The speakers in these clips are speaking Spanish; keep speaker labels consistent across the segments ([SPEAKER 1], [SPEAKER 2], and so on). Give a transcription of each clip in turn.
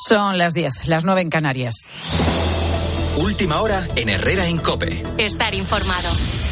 [SPEAKER 1] Son las 10, las 9 en Canarias.
[SPEAKER 2] Última hora en Herrera en COPE.
[SPEAKER 3] Estar informado.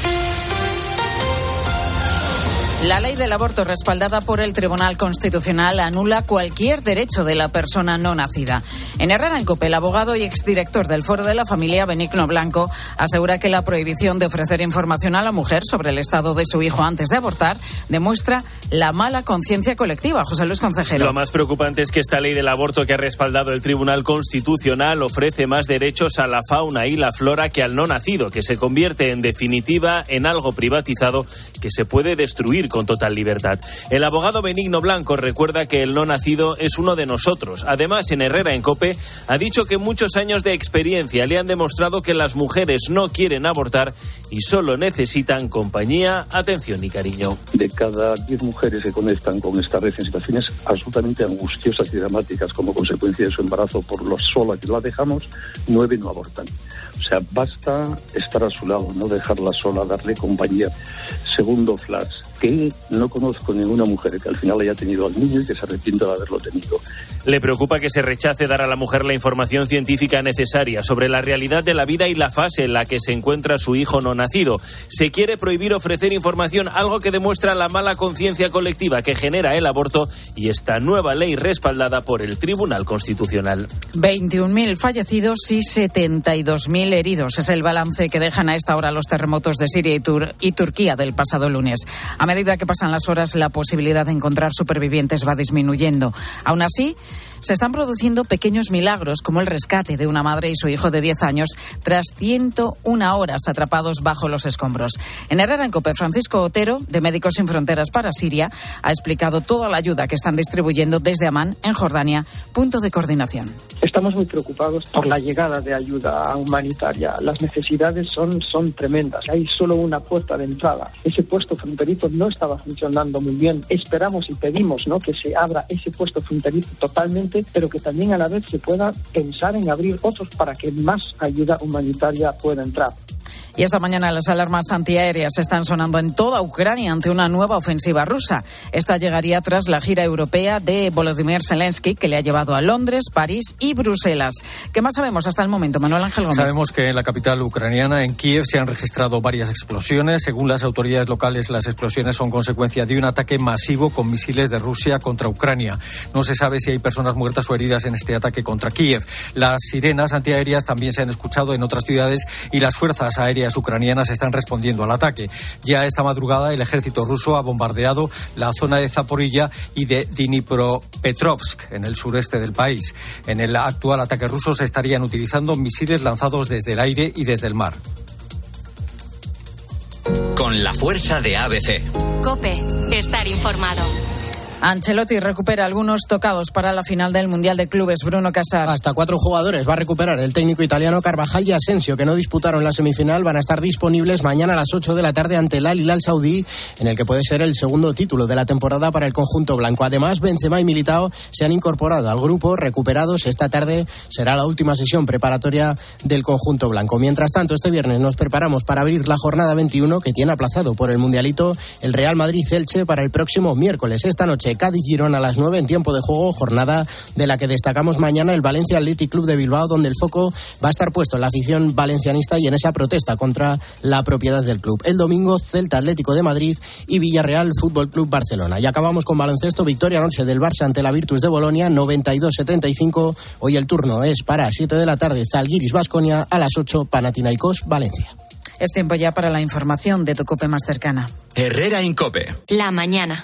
[SPEAKER 1] La ley del aborto respaldada por el Tribunal Constitucional anula cualquier derecho de la persona no nacida. En Herrera en COPE, el abogado y exdirector del Foro de la Familia, Benigno Blanco, asegura que la prohibición de ofrecer información a la mujer sobre el estado de su hijo antes de abortar demuestra la mala conciencia colectiva. José Luis Concejero.
[SPEAKER 4] Lo más preocupante es que esta ley del aborto que ha respaldado el Tribunal Constitucional ofrece más derechos a la fauna y la flora que al no nacido, que se convierte en definitiva en algo privatizado que se puede destruir con total libertad. El abogado Benigno Blanco recuerda que el no nacido es uno de nosotros. Además, en Herrera en COPE ha dicho que muchos años de experiencia le han demostrado que las mujeres no quieren abortar y solo necesitan compañía, atención y cariño.
[SPEAKER 5] De cada 10 mujeres que conectan con esta red en situaciones absolutamente angustiosas y dramáticas como consecuencia de su embarazo por lo sola que la dejamos, 9 no abortan. O sea, basta estar a su lado, no dejarla sola, darle compañía. Segundo flash, que no conozco ninguna mujer que al final haya tenido al niño y que se arrepienta de haberlo tenido.
[SPEAKER 4] Le preocupa que se rechace dar a la mujer la información científica necesaria sobre la realidad de la vida y la fase en la que se encuentra su hijo no nacido. Se quiere prohibir ofrecer información, algo que demuestra la mala conciencia colectiva que genera el aborto y esta nueva ley respaldada por el Tribunal Constitucional.
[SPEAKER 1] 21.000 fallecidos y 72.000 heridos. Es el balance que dejan a esta hora los terremotos de Siria y Turquía del pasado lunes. A medida que pasan las horas, la posibilidad de encontrar supervivientes va disminuyendo. Aún así, se están produciendo pequeños milagros, como el rescate de una madre y su hijo de 10 años tras 101 horas atrapados bajo los escombros. En Herrera en COPE, Francisco Otero, de Médicos Sin Fronteras para Siria, ha explicado toda la ayuda que están distribuyendo desde Amán, en Jordania, punto de coordinación.
[SPEAKER 6] Estamos muy preocupados por la llegada de ayuda humanitaria. Las necesidades son tremendas. Hay solo una puerta de entrada. Ese puesto fronterizo no estaba funcionando muy bien. Esperamos y pedimos, ¿no?, que se abra ese puesto fronterizo totalmente, pero que también a la vez se pueda pensar en abrir otros para que más ayuda humanitaria pueda entrar.
[SPEAKER 1] Y esta mañana las alarmas antiaéreas están sonando en toda Ucrania ante una nueva ofensiva rusa. Esta llegaría tras la gira europea de Volodymyr Zelensky, que le ha llevado a Londres, París y Bruselas. ¿Qué más sabemos hasta el momento, Manuel Ángel Gómez?
[SPEAKER 7] Sabemos que en la capital ucraniana, en Kiev, se han registrado varias explosiones. Según las autoridades locales, las explosiones son consecuencia de un ataque masivo con misiles de Rusia contra Ucrania. No se sabe si hay personas muertas o heridas en este ataque contra Kiev. Las sirenas antiaéreas también se han escuchado en otras ciudades y las fuerzas aéreas ucranianas están respondiendo al ataque. Ya esta madrugada el ejército ruso ha bombardeado la zona de Zaporilla y de Dnipropetrovsk, en el sureste del país. En el actual ataque ruso se estarían utilizando misiles lanzados desde el aire y desde el mar.
[SPEAKER 2] Con la fuerza de ABC.
[SPEAKER 3] COPE. Estar informado.
[SPEAKER 1] Ancelotti recupera algunos tocados para la final del Mundial de Clubes. Bruno Casar.
[SPEAKER 8] Hasta 4 jugadores va a recuperar el técnico italiano. Carvajal y Asensio, que no disputaron la semifinal, van a estar disponibles mañana a las 8 de la tarde ante el Al Hilal Saudí, en el que puede ser el segundo título de la temporada para el conjunto blanco. Además, Benzema y Militao se han incorporado al grupo, recuperados. Esta tarde será la última sesión preparatoria del conjunto blanco. Mientras tanto, este viernes nos preparamos para abrir la jornada 21, que tiene aplazado por el Mundialito el Real Madrid-Elche para el próximo miércoles. Esta noche, Cádiz-Girona a las 9 en tiempo de juego, jornada de la que destacamos mañana el Valencia Athletic Club de Bilbao, donde el foco va a estar puesto en la afición valencianista y en esa protesta contra la propiedad del club. El domingo, Celta Atlético de Madrid y Villarreal Fútbol Club Barcelona. Y acabamos con baloncesto, victoria anoche del Barça ante la Virtus de Bolonia, 92-75. Hoy el turno es para 7 de la tarde, Zalgiris Baskonia, a las 8, Panathinaikos Valencia.
[SPEAKER 1] Es tiempo ya para la información de tu COPE más cercana.
[SPEAKER 2] Herrera en COPE.
[SPEAKER 3] La mañana.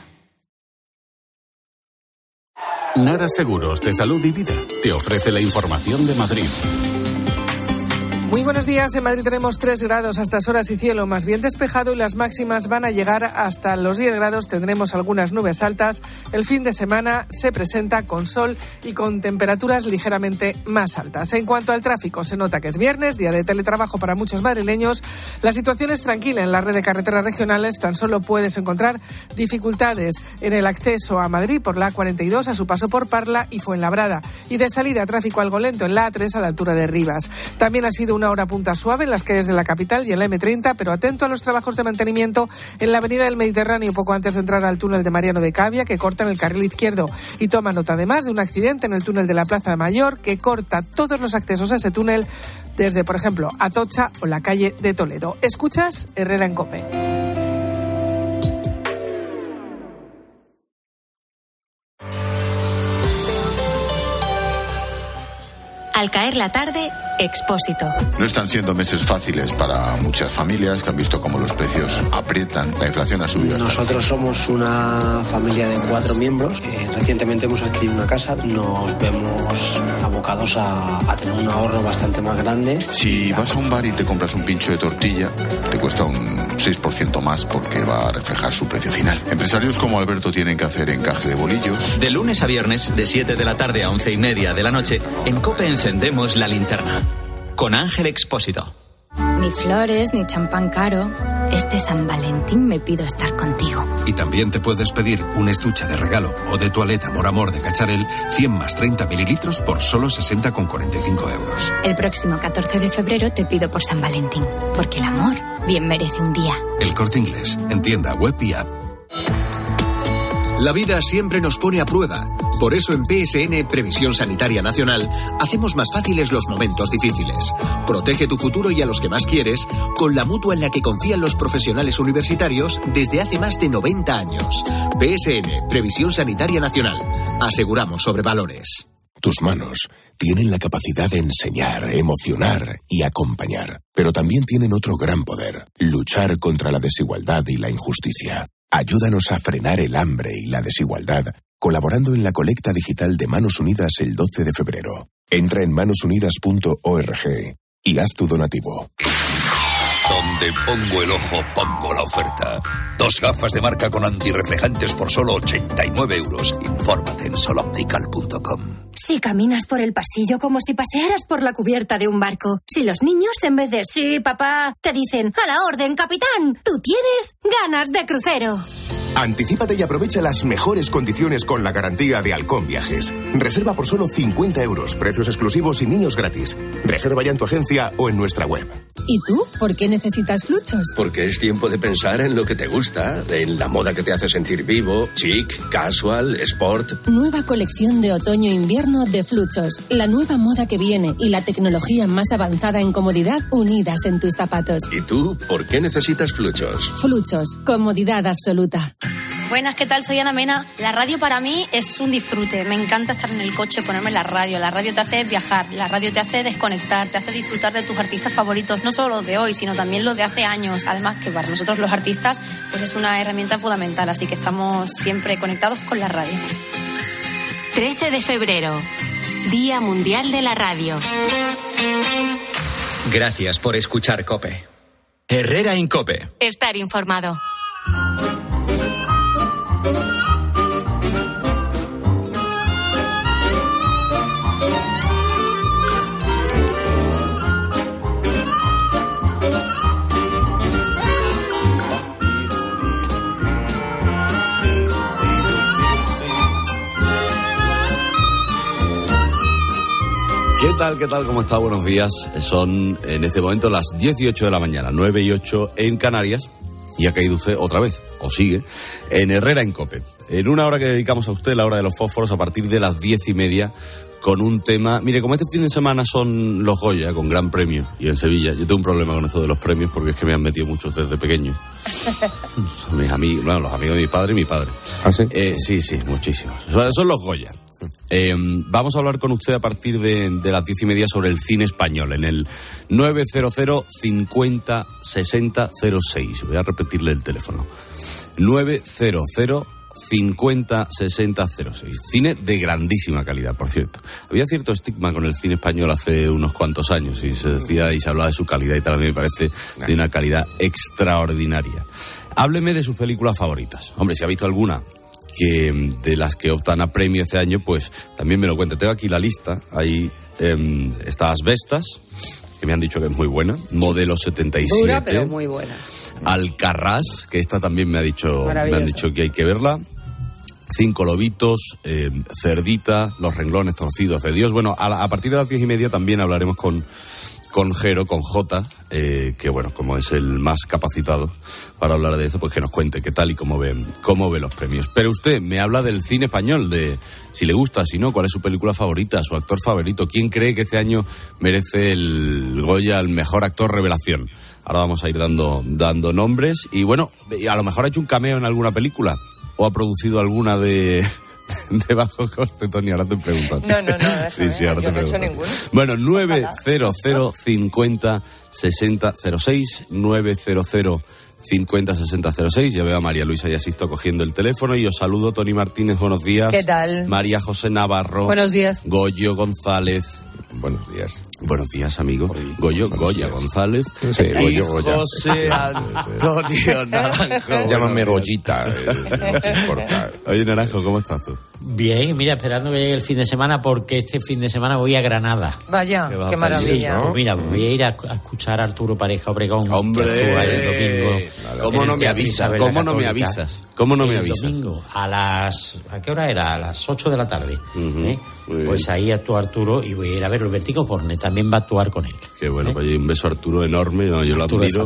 [SPEAKER 9] Nara Seguros de Salud y Vida te ofrece la información de Madrid.
[SPEAKER 10] Muy buenos días. En Madrid tenemos 3 grados a estas horas y cielo más bien despejado y las máximas van a llegar hasta los 10 grados. Tendremos algunas nubes altas. El fin de semana se presenta con sol y con temperaturas ligeramente más altas. En cuanto al tráfico, se nota que es viernes, día de teletrabajo para muchos madrileños. La situación es tranquila en la red de carreteras regionales. Tan solo puedes encontrar dificultades en el acceso a Madrid por la A42 a su paso por Parla y Fuenlabrada. Y de salida, tráfico algo lento en la A3 a la altura de Rivas. También ha sido una hora punta suave en las calles de la capital y en la M30, pero atento a los trabajos de mantenimiento en la avenida del Mediterráneo poco antes de entrar al túnel de Mariano de Cavia, que corta en el carril izquierdo. Y toma nota además de un accidente en el túnel de la Plaza Mayor que corta todos los accesos a ese túnel desde, por ejemplo, Atocha o la calle de Toledo. Escuchas Herrera en COPE.
[SPEAKER 3] Al caer la tarde, Expósito.
[SPEAKER 11] No están siendo meses fáciles para muchas familias que han visto cómo los precios aprietan, la inflación ha subido.
[SPEAKER 12] Nosotros somos una familia de 4 miembros. Recientemente hemos adquirido una casa. Nos vemos abocados a tener un ahorro bastante más grande.
[SPEAKER 11] Si vas a un bar y te compras un pincho de tortilla, te cuesta un 6% más porque va a reflejar su precio final. Empresarios como Alberto tienen que hacer encaje de bolillos.
[SPEAKER 2] De lunes a viernes, de 7 de la tarde a 11:30 de la noche, en COPE encendemos la linterna. Con Ángel Expósito.
[SPEAKER 13] Ni flores, ni champán caro. Este San Valentín me pido estar contigo.
[SPEAKER 14] Y también te puedes pedir un estuche de regalo o de toaleta Amor Amor de Cacharel, 100 más 30 mililitros por solo 60,45 euros.
[SPEAKER 13] El próximo 14 de febrero te pido por San Valentín, porque el amor bien merece un día.
[SPEAKER 14] El Corte Inglés, en tienda web y app.
[SPEAKER 15] La vida siempre nos pone a prueba. Por eso en PSN, Previsión Sanitaria Nacional, hacemos más fáciles los momentos difíciles. Protege tu futuro y a los que más quieres con la mutua en la que confían los profesionales universitarios desde hace más de 90 años. PSN, Previsión Sanitaria Nacional. Aseguramos sobre valores.
[SPEAKER 16] Tus manos tienen la capacidad de enseñar, emocionar y acompañar. Pero también tienen otro gran poder: luchar contra la desigualdad y la injusticia. Ayúdanos a frenar el hambre y la desigualdad colaborando en la colecta digital de Manos Unidas el 12 de febrero. Entra en manosunidas.org y haz tu donativo.
[SPEAKER 17] Donde pongo el ojo, pongo la oferta. 2 gafas de marca con antirreflejantes por solo 89 euros. Infórmate en soloptical.com.
[SPEAKER 18] Si caminas por el pasillo como si pasearas por la cubierta de un barco. Si los niños, en vez de sí, papá, te dicen a la orden, capitán, tú tienes ganas de crucero.
[SPEAKER 16] Anticípate y aprovecha las mejores condiciones con la garantía de Halcón Viajes. Reserva por solo 50 euros, precios exclusivos y niños gratis. Reserva ya en tu agencia o en nuestra web.
[SPEAKER 19] ¿Y tú? ¿Por qué necesitas Fluchos?
[SPEAKER 20] Porque es tiempo de pensar en lo que te gusta, en la moda que te hace sentir vivo, chic, casual, sport.
[SPEAKER 19] Nueva colección de otoño-invierno de Fluchos. La nueva moda que viene y la tecnología más avanzada en comodidad unidas en tus zapatos.
[SPEAKER 20] ¿Y tú? ¿Por qué necesitas Fluchos?
[SPEAKER 19] Fluchos. Comodidad absoluta.
[SPEAKER 21] Buenas, ¿qué tal? Soy Ana Mena. La radio para mí es un disfrute. Me encanta estar en el coche, ponerme la radio. La radio te hace viajar, la radio te hace desconectar, te hace disfrutar de tus artistas favoritos, no solo los de hoy, sino también los de hace años. Además que para nosotros los artistas pues es una herramienta fundamental, así que estamos siempre conectados con la radio.
[SPEAKER 3] 13 de febrero, Día Mundial de la Radio.
[SPEAKER 2] Gracias por escuchar COPE. Herrera en COPE.
[SPEAKER 3] Estar informado.
[SPEAKER 22] ¿Qué tal? ¿Cómo está? Buenos días. Son en este momento las 18 de la mañana, 9:08 en Canarias. Y ha caído usted otra vez, o sigue, en Herrera en COPE. En una hora que dedicamos a usted, la hora de los fósforos, a partir de las 10:30, con un tema... Mire, como este fin de semana son los Goya, con gran premio, y en Sevilla, yo tengo un problema con esto de los premios, porque es que me han metido muchos desde pequeño. Son mis amigos, bueno, los amigos de mi padre y mi padre.
[SPEAKER 23] ¿Ah, sí?
[SPEAKER 22] Sí, muchísimos. Son los Goya. Vamos a hablar con usted a partir de las 10:30 sobre el cine español en el 900 50 60 06. Voy a repetirle el teléfono. 900 50 60 06. Cine de grandísima calidad, por cierto. Había cierto estigma con el cine español hace unos cuantos años y se decía y se hablaba de su calidad y tal. A mí me parece de una calidad extraordinaria. Hábleme de sus películas favoritas. Hombre, si ha visto alguna que de las que optan a premio este año, pues también me lo cuente. Tengo aquí la lista. Ahí está Asbestas, que me han dicho que es muy buena. Modelo 77.
[SPEAKER 24] Dura, pero muy buena.
[SPEAKER 22] Alcarrás, que esta también me han dicho que hay que verla. 5 lobitos, Cerdita, Los renglones torcidos de Dios. Bueno, a partir de las 10:30 también hablaremos con con Jero, con J, que bueno, como es el más capacitado para hablar de eso, pues que nos cuente qué tal y cómo ve los premios. Pero usted me habla del cine español, de si le gusta, si no, cuál es su película favorita, su actor favorito, quién cree que este año merece el Goya al mejor actor revelación. Ahora vamos a ir dando nombres y bueno, a lo mejor ha hecho un cameo en alguna película o ha producido alguna de bajo coste, Tony, ahora te pregunto.
[SPEAKER 4] No,
[SPEAKER 22] sí, ahora
[SPEAKER 4] yo
[SPEAKER 22] te
[SPEAKER 4] no he hecho
[SPEAKER 22] pregunto.
[SPEAKER 4] ninguno.
[SPEAKER 22] Bueno, 900 50 60 06, 900 50 60 06. Ya veo a María Luisa y Asisto cogiendo el teléfono y os saludo. Tony Martínez, buenos días.
[SPEAKER 4] ¿Qué tal?
[SPEAKER 22] María José Navarro.
[SPEAKER 4] Buenos días.
[SPEAKER 22] Goyo González.
[SPEAKER 5] Buenos días.
[SPEAKER 22] Buenos días, amigo. Goya González.
[SPEAKER 5] Sí, Goyo, Goya.
[SPEAKER 22] José Antonio Naranjo.
[SPEAKER 5] Llámame Goyita, no te importa.
[SPEAKER 22] Oye, Naranjo, ¿cómo estás tú?
[SPEAKER 23] Bien, mira, esperando que llegue el fin de semana porque este fin de semana voy a Granada.
[SPEAKER 4] Vaya, qué maravilla.
[SPEAKER 23] Sí, pues mira, voy a ir a escuchar a Arturo Pareja Obregón.
[SPEAKER 22] ¡Hombre! ¿Cómo no me avisas? ¿Cómo no me avisas? ¿Cómo no me avisas?
[SPEAKER 23] El domingo, ¿a qué hora era? A las 8 de la tarde. Pues ahí actúa Arturo y voy a ir a verlo. Vertigo Porne también va a actuar con él.
[SPEAKER 22] Qué bueno, pues un beso a Arturo enorme, no, yo
[SPEAKER 23] Arturo
[SPEAKER 22] lo admiro.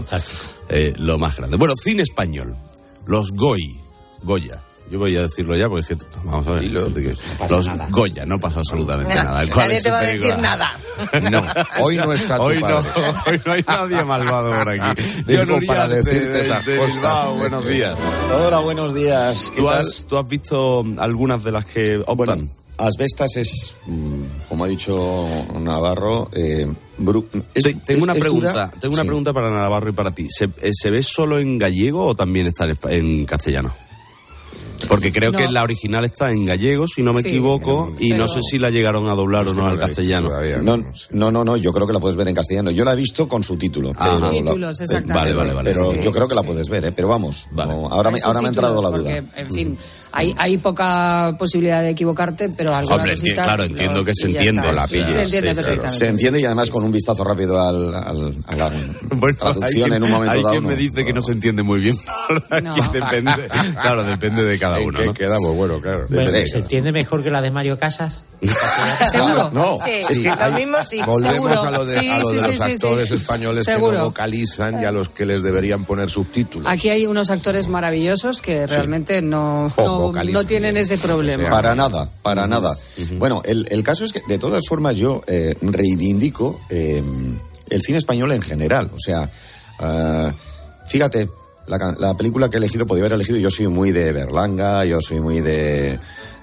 [SPEAKER 22] Lo más grande. Bueno, cine español. Los Goya. Yo voy a decirlo ya porque es que, vamos a ver, los nada. Goya, no pasa absolutamente nada.
[SPEAKER 4] Nadie te va a decir nada.
[SPEAKER 5] No, hoy no está tu
[SPEAKER 22] hoy
[SPEAKER 5] padre.
[SPEAKER 22] Hoy no hay nadie malvado por aquí.
[SPEAKER 5] Digo, para decirte esas cosas.
[SPEAKER 22] Bilbao, buenos días.
[SPEAKER 5] Hola, buenos días.
[SPEAKER 22] ¿Tú has visto algunas de las que optan?
[SPEAKER 5] Bueno, Asbestas es, como ha dicho Navarro,
[SPEAKER 22] tengo una pregunta para Navarro y para ti. ¿Se ve solo en gallego o también está en castellano? Porque creo que la original está en gallego, si no me equivoco, y no sé si la llegaron a doblar o no al castellano.
[SPEAKER 5] No, yo creo que la puedes ver en castellano. Yo la he visto con subtítulos.
[SPEAKER 4] Subtítulos, exactamente.
[SPEAKER 22] Vale.
[SPEAKER 5] Pero yo creo que la puedes ver, pero vamos, ahora me ha entrado la duda.
[SPEAKER 4] Porque, en fin, hay poca posibilidad de equivocarte, pero alguna cosita...
[SPEAKER 22] Claro, entiendo que se entiende.
[SPEAKER 4] Se entiende perfectamente.
[SPEAKER 5] Se entiende y además con un vistazo rápido a la traducción en un momento dado.
[SPEAKER 22] Hay quien me dice que no se entiende muy bien. Depende de cada uno.
[SPEAKER 5] ¿no? Quedamos, bueno, claro.
[SPEAKER 23] Bueno, ¿se entiende mejor que la de Mario Casas?
[SPEAKER 4] ¿Seguro?
[SPEAKER 5] No,
[SPEAKER 4] es que lo mismo sí.
[SPEAKER 5] Volvemos
[SPEAKER 4] seguro.
[SPEAKER 5] a lo de los actores españoles
[SPEAKER 4] seguro.
[SPEAKER 5] que no vocalizan y a los que les deberían poner subtítulos.
[SPEAKER 4] Aquí hay unos actores maravillosos que realmente no tienen ese problema.
[SPEAKER 5] Para nada. Bueno, el caso es que, de todas formas, yo reivindico el cine español en general. O sea, fíjate, la película que he elegido, podría haber elegido, yo soy muy de Berlanga, yo soy muy de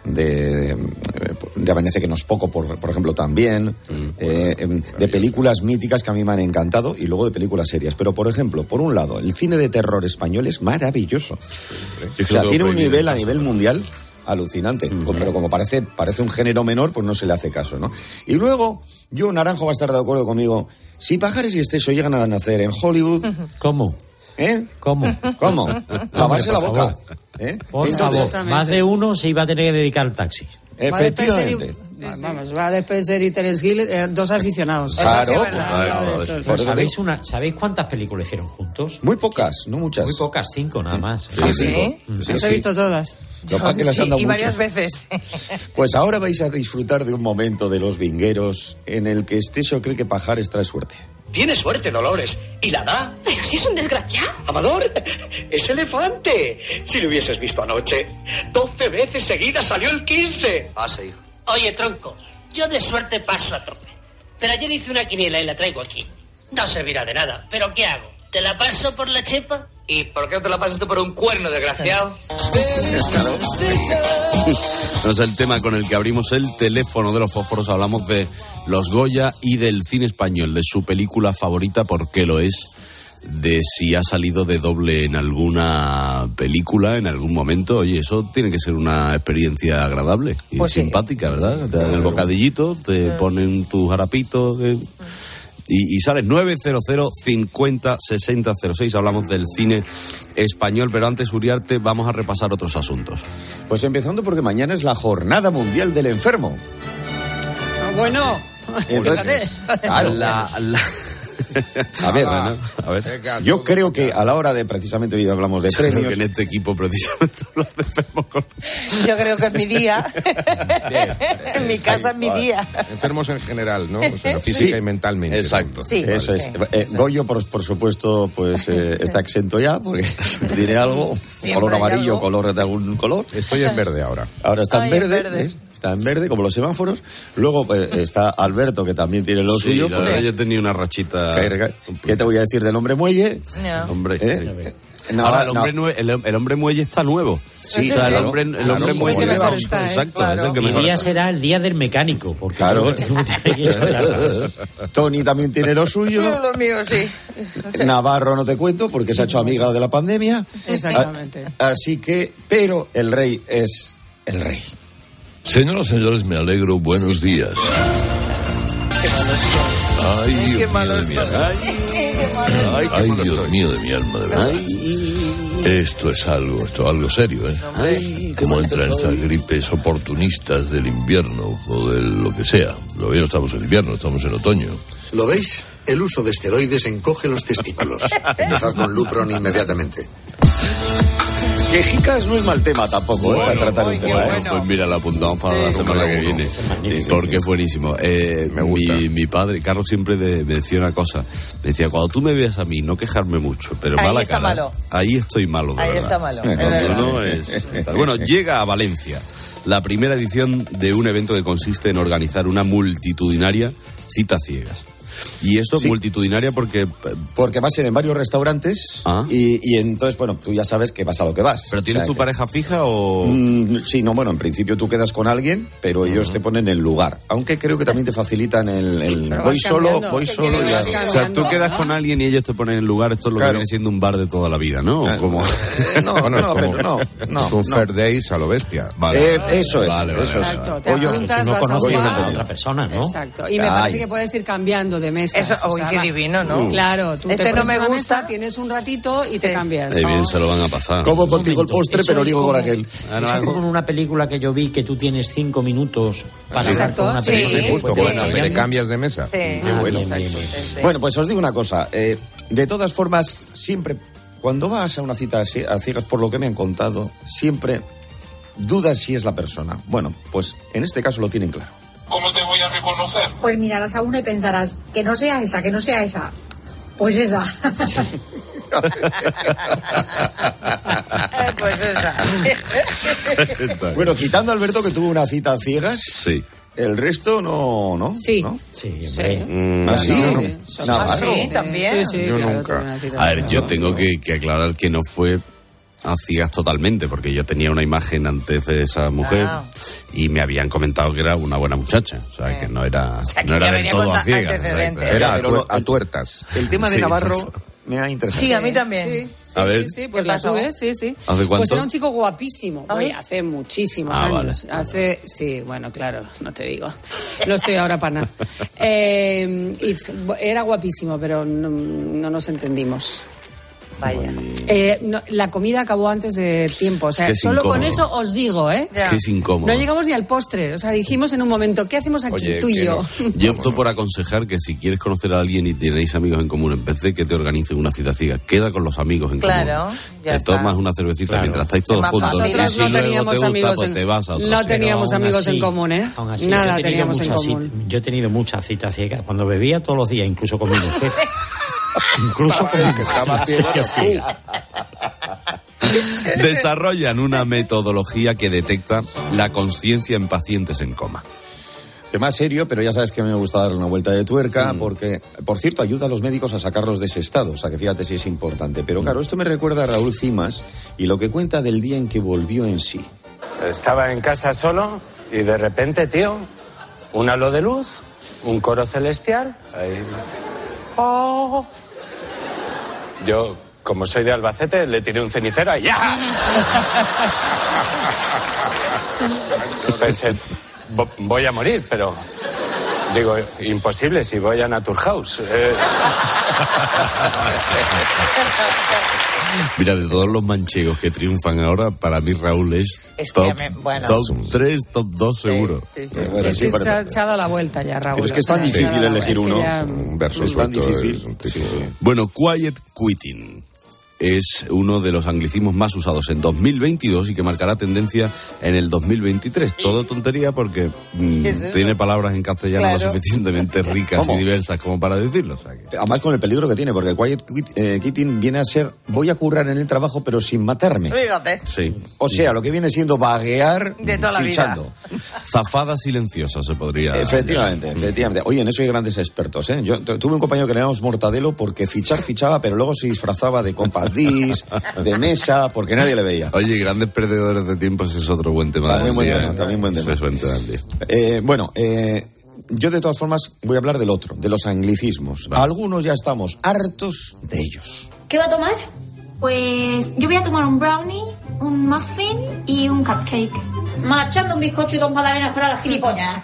[SPEAKER 5] Amanece que no es poco, por ejemplo, también, de películas míticas que a mí me han encantado y luego de películas serias. Pero, por ejemplo, por un lado, el cine de terror español es maravilloso. O sea, tiene un nivel a nivel mundial alucinante, pero como parece un género menor, pues no se le hace caso, ¿no? Y luego, Naranjo va a estar de acuerdo conmigo, si Pajares y Esteso llegan a nacer en Hollywood...
[SPEAKER 23] ¿Cómo? ¿Cómo?
[SPEAKER 5] Lavarse la boca.
[SPEAKER 23] Por favor, más de uno se iba a tener que dedicar al taxi.
[SPEAKER 5] Efectivamente.
[SPEAKER 4] Va a Despenser y Terence Hill, dos aficionados.
[SPEAKER 23] ¿Sabéis cuántas películas hicieron juntos?
[SPEAKER 5] Muy pocas, no muchas.
[SPEAKER 23] Muy pocas, 5 nada más.
[SPEAKER 4] ¿Sí? Las he visto todas. Y varias veces.
[SPEAKER 5] Pues ahora vais a disfrutar de un momento de Los Vingueros en el que Esteso cree que Pajares trae suerte.
[SPEAKER 24] Tiene suerte, Dolores. ¿Y la da?
[SPEAKER 18] Pero si es un desgraciado.
[SPEAKER 24] Amador, es elefante. Si lo hubieses visto anoche, 12 veces seguidas salió el 15. Pase, hijo.
[SPEAKER 25] Oye, tronco, yo de suerte paso a tope. Pero ayer hice una quiniela y la traigo aquí. No servirá de nada, pero ¿qué hago? ¿Te la paso por la chepa?
[SPEAKER 24] ¿Y por qué no te la pasaste por un cuerno, desgraciado?
[SPEAKER 22] No es el tema con el que abrimos el teléfono de los fósforos. Hablamos de los Goya y del cine español, de su película favorita, por qué lo es, de si ha salido de doble en alguna película en algún momento. Oye, eso tiene que ser una experiencia agradable y pues simpática, ¿verdad? Te dan el bocadillito, te ponen tus jarapitos... Y sales 900 50 60 06. Hablamos del cine español, pero antes, Uriarte, vamos a repasar otros asuntos.
[SPEAKER 5] Pues empezando porque mañana es la Jornada Mundial del Enfermo.
[SPEAKER 4] Bueno,
[SPEAKER 5] entonces, claro, A ver. Yo creo que a la hora de, precisamente hoy hablamos de premios...
[SPEAKER 22] Creo que en este equipo precisamente los enfermos con...
[SPEAKER 1] Yo creo que es mi día. En mi casa es mi día.
[SPEAKER 6] Enfermos en general, ¿no? O sea, física y mentalmente.
[SPEAKER 22] Exacto.
[SPEAKER 1] Sí,
[SPEAKER 5] eso es. Goyo, por supuesto, pues está exento ya, porque diré algo, color amarillo, color de algún color.
[SPEAKER 6] Estoy en verde ahora.
[SPEAKER 5] Ahora está en verde. Está en verde, como los semáforos. Luego está Alberto, que también tiene lo suyo.
[SPEAKER 22] La verdad, yo tenía una rachita...
[SPEAKER 5] ¿Qué te voy a decir del hombre muelle?
[SPEAKER 1] No.
[SPEAKER 22] Hombre. Ahora, el hombre muelle está nuevo.
[SPEAKER 5] Sí,
[SPEAKER 22] o sea, el hombre muelle
[SPEAKER 4] mejor está,
[SPEAKER 22] exacto,
[SPEAKER 1] claro.
[SPEAKER 22] es el que
[SPEAKER 23] Mi
[SPEAKER 22] mejor
[SPEAKER 23] día
[SPEAKER 22] está.
[SPEAKER 23] será el día del mecánico, porque
[SPEAKER 5] claro.
[SPEAKER 23] yo
[SPEAKER 5] Tony también tiene lo suyo.
[SPEAKER 1] Lo mío, sí.
[SPEAKER 5] Navarro no te cuento, porque se ha hecho amiga de la pandemia.
[SPEAKER 4] Exactamente.
[SPEAKER 5] Así que, pero el rey es el rey.
[SPEAKER 7] Señoras y señores, me alegro. Buenos días. Ay, Dios mío de mi alma. Ay, Dios mío de mi alma, de verdad. Esto es algo serio, ¿eh? Como entran estas gripes oportunistas del invierno o de lo que sea. Todavía no estamos en invierno, estamos en otoño.
[SPEAKER 8] ¿Lo veis? El uso de esteroides encoge los testículos. Empezad con Lupron inmediatamente.
[SPEAKER 5] Quejicas no es mal tema tampoco, para tratar el tema.
[SPEAKER 22] Pues mira, lo apuntamos para la semana que viene. Porque es buenísimo.
[SPEAKER 5] Me gusta.
[SPEAKER 22] Mi padre, Carlos, siempre me decía una cosa. Me decía, cuando tú me veas a mí, no quejarme mucho, pero
[SPEAKER 1] ahí
[SPEAKER 22] mala
[SPEAKER 1] está
[SPEAKER 22] cara.
[SPEAKER 1] malo.
[SPEAKER 22] Ahí estoy malo, de
[SPEAKER 1] ahí
[SPEAKER 22] verdad.
[SPEAKER 1] está malo.
[SPEAKER 22] Cuando no es... Bueno, llega a Valencia la primera edición de un evento que consiste en organizar una multitudinaria cita ciegas. Y esto es multitudinaria porque
[SPEAKER 5] va a ser en varios restaurantes y entonces, bueno, tú ya sabes que vas a lo que vas.
[SPEAKER 22] ¿Pero tienes tu pareja fija o...?
[SPEAKER 5] Sí, no, bueno, en principio tú quedas con alguien, pero ellos te ponen el lugar. Aunque creo que también te facilitan el voy solo y ya.
[SPEAKER 22] O sea, tú quedas con alguien y ellos te ponen el lugar. Esto es lo que viene siendo un bar de toda la vida, ¿no? Como...
[SPEAKER 5] No.
[SPEAKER 6] Es un fair days a lo bestia.
[SPEAKER 22] Vale.
[SPEAKER 5] Eso es.
[SPEAKER 4] Exacto. Te apuntas,
[SPEAKER 23] no
[SPEAKER 4] vas a
[SPEAKER 23] conoces
[SPEAKER 4] jugar.
[SPEAKER 23] a otra persona, ¿no?
[SPEAKER 4] Exacto. Y me parece que puedes ir cambiando de mesas.
[SPEAKER 1] Eso, qué divino, ¿no?
[SPEAKER 4] Claro, tú te
[SPEAKER 1] no me
[SPEAKER 4] pones una
[SPEAKER 1] gusta.
[SPEAKER 4] mesa, tienes un ratito y te cambias.
[SPEAKER 22] Bien se lo van a pasar.
[SPEAKER 5] Como contigo el postre, pero digo con aquel.
[SPEAKER 23] Eso es como en una película que yo vi que tú tienes 5 minutos para hablar con una persona.
[SPEAKER 6] Justo, bueno, te cambias de mesa.
[SPEAKER 1] Sí.
[SPEAKER 5] Bueno, pues os digo una cosa. De todas formas, siempre, cuando vas a una cita a ciegas, por lo que me han contado, siempre dudas si es la persona. Bueno, pues en este caso lo tienen claro.
[SPEAKER 9] ¿Cómo te voy a reconocer?
[SPEAKER 26] Pues mirarás a una y pensarás, que no sea esa. Pues esa.
[SPEAKER 1] Pues esa.
[SPEAKER 5] Bueno, quitando a Alberto, que tuvo una cita a ciegas.
[SPEAKER 22] Sí.
[SPEAKER 5] El resto no.
[SPEAKER 4] Sí.
[SPEAKER 5] ¿no?
[SPEAKER 23] Sí,
[SPEAKER 5] ¿Ah, sí?
[SPEAKER 1] Navarro. Sí, también.
[SPEAKER 4] Sí,
[SPEAKER 6] yo
[SPEAKER 4] claro,
[SPEAKER 6] nunca.
[SPEAKER 22] A ver, yo tengo que aclarar que no fue a ciegas totalmente, porque yo tenía una imagen antes de esa mujer y me habían comentado que era una buena muchacha, o sea, que no era del todo a ciegas.
[SPEAKER 6] Era a tuertas.
[SPEAKER 5] El tema de Navarro me ha interesado.
[SPEAKER 1] Sí, a mí también.
[SPEAKER 4] Sí, pues la tuve, sí.
[SPEAKER 22] ¿Hace cuánto?
[SPEAKER 4] Pues era un chico guapísimo. Oye, hace muchísimos años.
[SPEAKER 22] Vale.
[SPEAKER 4] Bueno, claro, no te digo. No estoy ahora para nada. Era guapísimo, pero no nos entendimos.
[SPEAKER 1] Vaya.
[SPEAKER 4] La comida acabó antes de tiempo. O sea,
[SPEAKER 22] es
[SPEAKER 4] solo
[SPEAKER 22] incómodo.
[SPEAKER 4] con eso os digo, ¿eh?
[SPEAKER 22] Que es incómodo.
[SPEAKER 4] No llegamos ni al postre. O sea, dijimos en un momento, ¿qué hacemos aquí,
[SPEAKER 6] Oye,
[SPEAKER 4] tú y yo?
[SPEAKER 22] Yo opto por aconsejar que si quieres conocer a alguien y tenéis amigos en común, en vez de que te organicen una cita ciega, queda con los amigos en común.
[SPEAKER 1] Ya
[SPEAKER 22] te tomas una cervecita mientras estáis todos juntos.
[SPEAKER 4] Nosotros
[SPEAKER 22] y si
[SPEAKER 4] no
[SPEAKER 22] luego
[SPEAKER 4] teníamos
[SPEAKER 22] te gusta,
[SPEAKER 4] amigos
[SPEAKER 22] pues te vas a otro
[SPEAKER 4] No
[SPEAKER 22] sitio.
[SPEAKER 4] teníamos
[SPEAKER 23] Pero aún
[SPEAKER 4] amigos
[SPEAKER 23] así,
[SPEAKER 4] en común, ¿eh?
[SPEAKER 23] Aún así,
[SPEAKER 4] Nada teníamos en común.
[SPEAKER 23] Yo he tenido muchas citas ciegas. Cuando bebía todos los días, incluso con mi mujer. Incluso con mi
[SPEAKER 6] que estaba ciega.
[SPEAKER 22] Desarrollan una metodología que detecta la conciencia en pacientes en coma.
[SPEAKER 5] Tema serio, pero ya sabes que a mí me gusta darle una vuelta de tuerca, porque, por cierto, ayuda a los médicos a sacarlos de ese estado, o sea que fíjate si es importante. Pero claro, esto me recuerda a Raúl Cimas y lo que cuenta del día en que volvió en sí.
[SPEAKER 27] Estaba en casa solo y de repente, tío, un halo de luz, un coro celestial, ahí... Oh. Yo, como soy de Albacete, le tiré un cenicero y ¡ya! Pensé, voy a morir, pero... Digo, imposible si voy a Naturhaus.
[SPEAKER 22] Mira, de todos los manchegos que triunfan ahora, para mí Raúl es top 3, top 2 seguro.
[SPEAKER 4] Sí. Es que se ha dado la vuelta ya, Raúl.
[SPEAKER 5] Pero es que es tan difícil elegir uno.
[SPEAKER 6] Un verso
[SPEAKER 5] es tan difícil.
[SPEAKER 22] Bueno, quiet quitting es uno de los anglicismos más usados en 2022 y que marcará tendencia en el 2023. Todo tontería porque tiene palabras en castellano lo suficientemente ricas y diversas como para decirlo. O sea que...
[SPEAKER 5] Además con el peligro que tiene, porque quiet quitting viene a ser voy a currar en el trabajo pero sin matarme.
[SPEAKER 1] Fíjate.
[SPEAKER 22] Sí.
[SPEAKER 5] O sea, lo que viene siendo vaguear
[SPEAKER 1] de toda la
[SPEAKER 5] fichando.
[SPEAKER 1] vida.
[SPEAKER 22] Zafada silenciosa se podría...
[SPEAKER 5] Efectivamente. Oye, en eso hay grandes expertos, ¿eh? Yo tuve un compañero que le llamamos Mortadelo porque fichaba, pero luego se disfrazaba de compadís, de mesa, porque nadie le veía.
[SPEAKER 22] Oye, grandes perdedores de tiempos es otro buen tema.
[SPEAKER 5] También buen tema. Yo de todas formas voy a hablar del otro, de los anglicismos. Vale. Algunos ya estamos hartos de ellos.
[SPEAKER 9] ¿Qué va a tomar? Pues yo voy a tomar un brownie, un muffin y un cupcake. Marchando un bizcocho y 2 magdalenas para las gilipollas.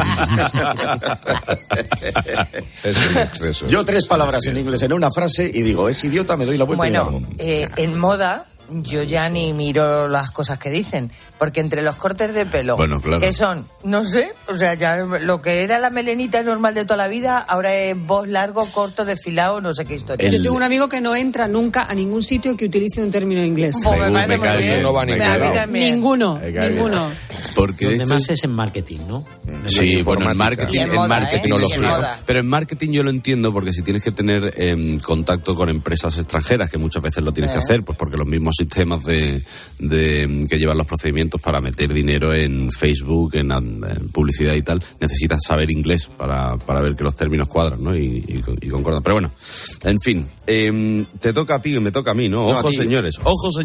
[SPEAKER 6] Es un exceso.
[SPEAKER 5] Yo 3 palabras en inglés en una frase y digo, es idiota, me doy la vuelta y hago.
[SPEAKER 1] En moda yo ya ni miro las cosas que dicen, porque entre los cortes de pelo, que son, no sé, o sea, ya lo que era la melenita normal de toda la vida, ahora es voz largo, corto, desfilado, no sé qué historia.
[SPEAKER 4] Yo tengo un amigo que no entra nunca a ningún sitio que utilice un término inglés.
[SPEAKER 22] Me cae bien.
[SPEAKER 6] No va a
[SPEAKER 4] ninguno.
[SPEAKER 22] Porque
[SPEAKER 23] donde más es en marketing, ¿no?
[SPEAKER 22] Sí, bueno, en marketing,
[SPEAKER 1] moda.
[SPEAKER 22] Pero en marketing yo lo entiendo porque si tienes que tener contacto con empresas extranjeras, que muchas veces lo tienes que hacer, pues porque los mismos sistemas de que llevan los procedimientos para meter dinero en Facebook, en publicidad y tal, necesitas saber inglés para ver que los términos cuadran, ¿no? Y concordan. Pero bueno, en fin, te toca a ti y me toca a mí, ¿no? Ojo, señores.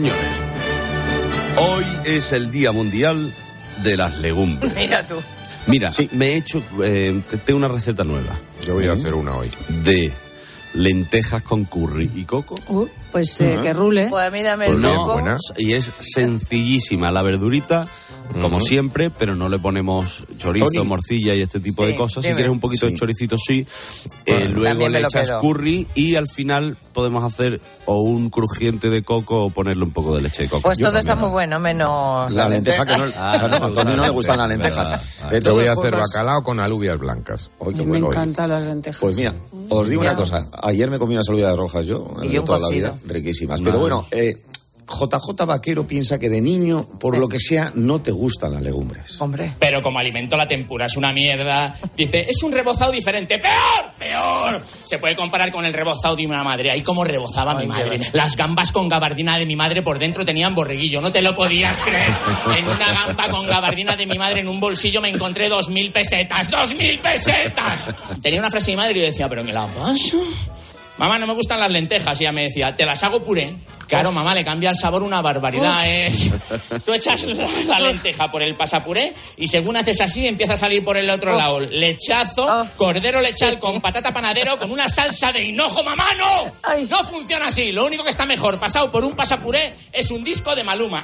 [SPEAKER 22] Hoy es el Día Mundial de las Legumbres.
[SPEAKER 1] Mira tú.
[SPEAKER 22] Mira, me he hecho... tengo una receta nueva.
[SPEAKER 6] Yo voy a hacer una hoy.
[SPEAKER 22] De lentejas con curry y coco.
[SPEAKER 4] Pues que rule.
[SPEAKER 1] Pues mírame el coco.
[SPEAKER 22] Y es sencillísima. La verdurita, como siempre, pero no le ponemos chorizo, morcilla y este tipo de cosas. Si quieres un poquito de choricito, sí. Luego le echas curry y al final podemos hacer o un crujiente de coco o ponerle un poco de leche de coco.
[SPEAKER 1] Pues todo está muy bueno, menos
[SPEAKER 5] la lenteja, que a Tony no le gustan las lentejas.
[SPEAKER 6] Te voy a hacer bacalao con alubias blancas.
[SPEAKER 4] Me encantan las lentejas.
[SPEAKER 5] Pues mira, os digo una cosa. Ayer me comí unas alubias rojas yo, de toda la vida, riquísimas. Pero bueno, JJ Vaquero piensa que de niño, por lo que sea, no te gustan las legumbres.
[SPEAKER 1] Hombre.
[SPEAKER 10] Pero como alimento la tempura es una mierda. Dice, es un rebozado diferente. ¡Peor! Se puede comparar con el rebozado de una madre. Ahí como rebozaba mi madre. Las gambas con gabardina de mi madre por dentro tenían borreguillo. No te lo podías creer. En una gamba con gabardina de mi madre en un bolsillo me encontré 2.000 pesetas. ¡2.000 pesetas! Tenía una frase de mi madre y yo decía, ¿pero qué la paso? Mamá, no me gustan las lentejas. Y ella me decía, te las hago puré. Claro, mamá, le cambia el sabor una barbaridad. Tú echas la lenteja por el pasapuré y según haces así empieza a salir por el otro lado. Lechazo, cordero lechal con patata panadero con una salsa de hinojo. ¡Mamá, no! No funciona así. Lo único que está mejor pasado por un pasapuré es un disco de Maluma.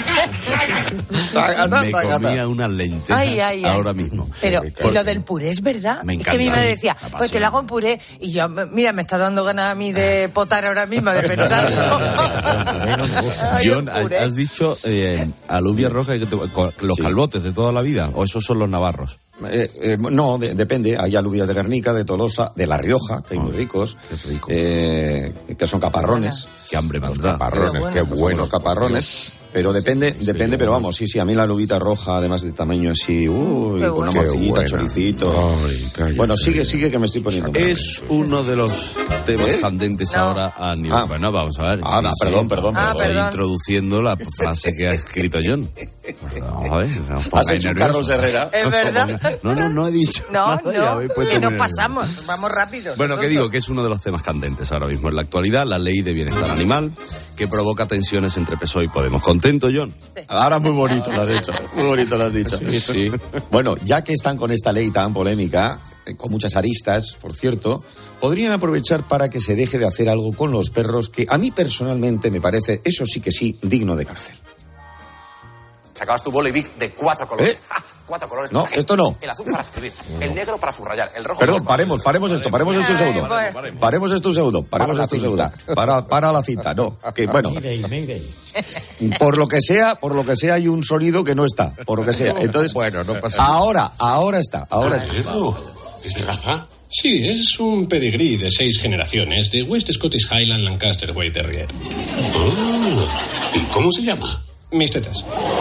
[SPEAKER 22] Me comía unas lentejas ahora mismo.
[SPEAKER 1] Pero lo del puré es verdad.
[SPEAKER 22] Me encanta.
[SPEAKER 1] Es que mi madre decía, pues te lo hago en puré. Y yo, mira, me está dando ganas a mí de potar ahora mismo, de pensarlo.
[SPEAKER 22] John, has dicho alubia roja y los calbotes de toda la vida, o esos son los navarros.
[SPEAKER 5] No, depende. Hay alubias de Guernica, de Tolosa, de La Rioja, que hay muy ricos, que son caparrones.
[SPEAKER 22] Qué hambre me da.
[SPEAKER 6] Caparrones, qué buenos
[SPEAKER 5] caparrones. Pero depende, pero vamos, sí, a mí la alubita roja, además de tamaño así, con una morcillita, choricito. Bueno, sigue que me estoy poniendo.
[SPEAKER 22] Es uno de los temas candentes ahora a nivel. Bueno, vamos a ver.
[SPEAKER 5] Perdón.
[SPEAKER 22] Estoy introduciendo la frase que ha escrito John. Vamos a ver.
[SPEAKER 5] Has hecho un Carlos Herrera.
[SPEAKER 1] Es verdad.
[SPEAKER 22] No he dicho.
[SPEAKER 1] No, que nos pasamos, vamos rápido.
[SPEAKER 22] Bueno, que digo que es uno de los temas candentes ahora mismo en la actualidad, la ley de bienestar animal, que provoca tensiones entre PSOE y Podemos. ¿Contento, John?
[SPEAKER 5] Ahora muy bonito lo has hecho. Muy bonito lo has dicho.
[SPEAKER 6] Sí.
[SPEAKER 5] Bueno, ya que están con esta ley tan polémica, con muchas aristas, por cierto, podrían aprovechar para que se deje de hacer algo con los perros que a mí personalmente me parece, eso sí que sí, digno de cárcel.
[SPEAKER 11] Sacabas tu bolivic de 4 colores. 4 colores.
[SPEAKER 5] No, esto no.
[SPEAKER 11] El azul para escribir, el negro para subrayar, el rojo...
[SPEAKER 5] Perdón, paremos esto un segundo. Paremos esto un segundo. Para la cinta, no. Que, bueno, por lo que sea hay un sonido que no está, por lo que sea. Entonces,
[SPEAKER 6] bueno, no pasa nada.
[SPEAKER 5] Ahora está.
[SPEAKER 12] ¿Es de raza? Sí, es un pedigrí de 6 generaciones de West Scottish Highland Lancaster White Terrier.
[SPEAKER 11] ¿Y cómo se llama?
[SPEAKER 12] Mis tetas.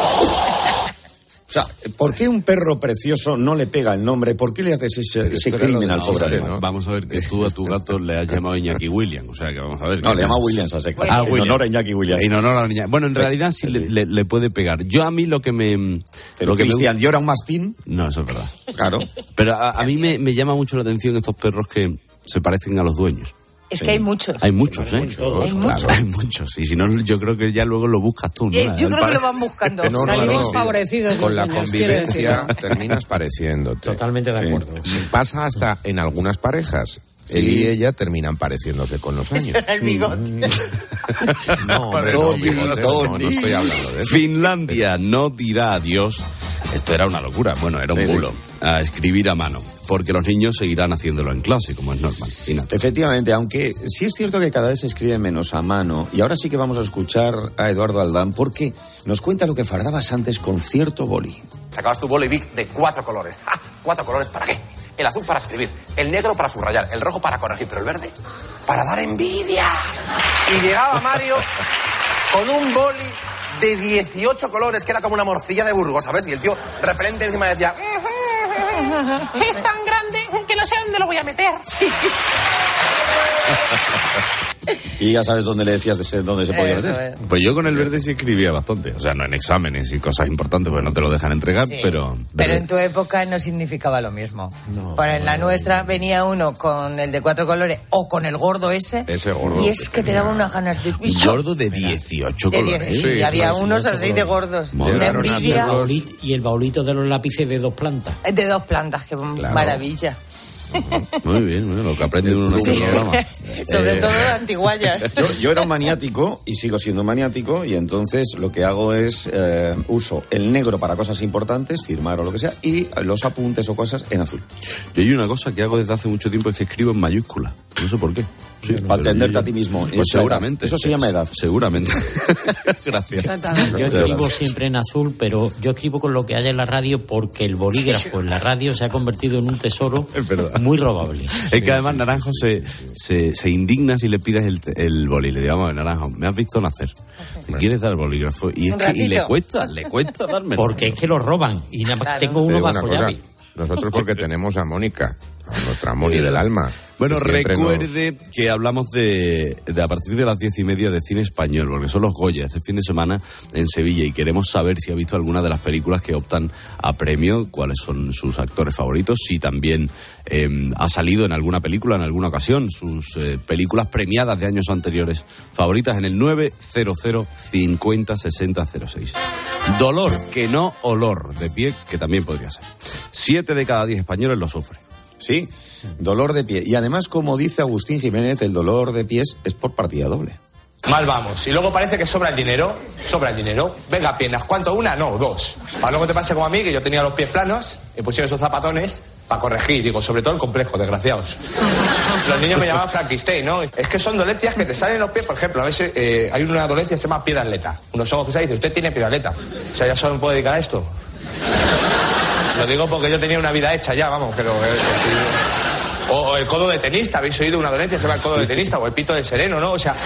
[SPEAKER 5] O sea, ¿por qué un perro precioso no le pega el nombre? ¿Por qué le haces ese crimen al pobre animal?
[SPEAKER 22] ¿No? Vamos a ver que tú a tu gato le has llamado Iñaki Williams. O sea, que vamos a ver.
[SPEAKER 5] No, le llama Williams a ese. En honor a Iñaki Williams.
[SPEAKER 22] En honor a Iñaki. Bueno, en realidad sí le puede pegar. Yo a mí lo que me...
[SPEAKER 5] Pero Cristian, ¿yo era un mastín?
[SPEAKER 22] No, eso es verdad.
[SPEAKER 5] Claro.
[SPEAKER 22] Pero a mí me llama mucho la atención estos perros que se parecen a los dueños.
[SPEAKER 1] Es que hay muchos.
[SPEAKER 22] Hay muchos, ¿eh?
[SPEAKER 1] Hay
[SPEAKER 22] muchos. Y si no, yo creo que ya luego lo buscas tú, ¿no?
[SPEAKER 1] Yo creo que lo van buscando.
[SPEAKER 4] Salimos favorecidos.
[SPEAKER 6] Con la convivencia terminas pareciéndote.
[SPEAKER 23] Totalmente de acuerdo.
[SPEAKER 6] Sí. Pasa hasta en algunas parejas. Él y ella terminan pareciéndose con los años.
[SPEAKER 1] El bigote.
[SPEAKER 6] No, hombre, no estoy hablando de eso.
[SPEAKER 22] Finlandia no dirá adiós. Esto era una locura. Bueno, era un bulo. A escribir a mano. Porque los niños seguirán haciéndolo en clase, como es normal.
[SPEAKER 5] Efectivamente, aunque sí es cierto que cada vez se escribe menos a mano. Y ahora sí que vamos a escuchar a Eduardo Aldán, porque nos cuenta lo que fardabas antes con cierto boli.
[SPEAKER 11] Sacabas tu boli Bic de 4 colores. ¡Ah! ¿4 colores para qué? El azul para escribir, el negro para subrayar, el rojo para corregir, pero el verde para dar envidia. Y llegaba Mario con un boli de 18 colores, que era como una morcilla de Burgos, ¿sabes? Y el tío repelente encima decía... Es tan grande que no sé dónde lo voy a meter. Sí.
[SPEAKER 5] Y ya sabes dónde le decías dónde se podía meter.
[SPEAKER 22] Pues yo con el verde sí escribía bastante. O sea, no en exámenes y cosas importantes, porque no te lo dejan entregar, pero...
[SPEAKER 1] Pero en tu época no significaba lo mismo. En la nuestra venía uno con el de 4 colores o con el gordo ese.
[SPEAKER 6] Ese gordo.
[SPEAKER 1] Y es que te daba unas ganas de...
[SPEAKER 22] ¿Gordo de 18 colores?
[SPEAKER 1] Sí, había unos así de gordos. De envidia.
[SPEAKER 23] Y el baulito de los lápices de 2 plantas.
[SPEAKER 1] De 2 plantas, qué maravilla.
[SPEAKER 22] Muy bien, bueno, lo que aprende uno en este programa.
[SPEAKER 1] Sobre todo las antiguallas.
[SPEAKER 5] Yo era un maniático y sigo siendo maniático, y entonces lo que hago es uso el negro para cosas importantes, firmar o lo que sea, y los apuntes o cosas en azul.
[SPEAKER 22] Yo hay una cosa que hago desde hace mucho tiempo, es que escribo en mayúscula. No sé por qué.
[SPEAKER 5] Sí, para entenderte a ti mismo.
[SPEAKER 22] Pues seguramente.
[SPEAKER 5] Eso se llama edad.
[SPEAKER 22] Seguramente. Gracias.
[SPEAKER 23] Yo escribo siempre en azul, pero yo escribo con lo que haya en la radio, porque el bolígrafo en la radio se ha convertido en un tesoro muy robable.
[SPEAKER 22] Es que además Naranjo se indigna si le pides el boli. Le digo, vamos, Naranjo, me has visto nacer. ¿Me quieres dar el bolígrafo? Y es que le cuesta darme.
[SPEAKER 23] Porque es que lo roban. Y nada más tengo uno bajo llave.
[SPEAKER 6] Nosotros porque tenemos a Mónica, a nuestra Moni del alma.
[SPEAKER 22] Bueno, recuerde que hablamos de a partir de las 10:30 de cine español, porque son los Goya este fin de semana en Sevilla, y queremos saber si ha visto alguna de las películas que optan a premio, cuáles son sus actores favoritos, si también ha salido en alguna película, en alguna ocasión, sus películas premiadas de años anteriores favoritas, en el 900 50 60 06. Dolor, que no olor de pie, que también podría ser. 7 de cada 10 españoles lo sufren.
[SPEAKER 5] Sí, dolor de pie. Y además, como dice Agustín Jiménez, el dolor de pies es por partida doble.
[SPEAKER 11] Mal vamos. Y luego parece que sobra el dinero. Venga, piernas. ¿Cuánto? ¿Una? No, 2. Para luego te pase como a mí, que yo tenía los pies planos, y pusieron esos zapatones para corregir. Digo, sobre todo el complejo, desgraciados. Los niños me llamaban Frankenstein, ¿no? Es que son dolencias que te salen en los pies. Por ejemplo, a veces hay una dolencia que se llama piedra atleta. Unos ojos que se dice, usted tiene piedra atleta. O sea, ¿ya solo me puedo dedicar a esto? Lo digo porque yo tenía una vida hecha ya, vamos, pero... sí. O el codo de tenista, ¿habéis oído una dolencia? Se llama el codo de tenista, o el pito de sereno, ¿no? O sea...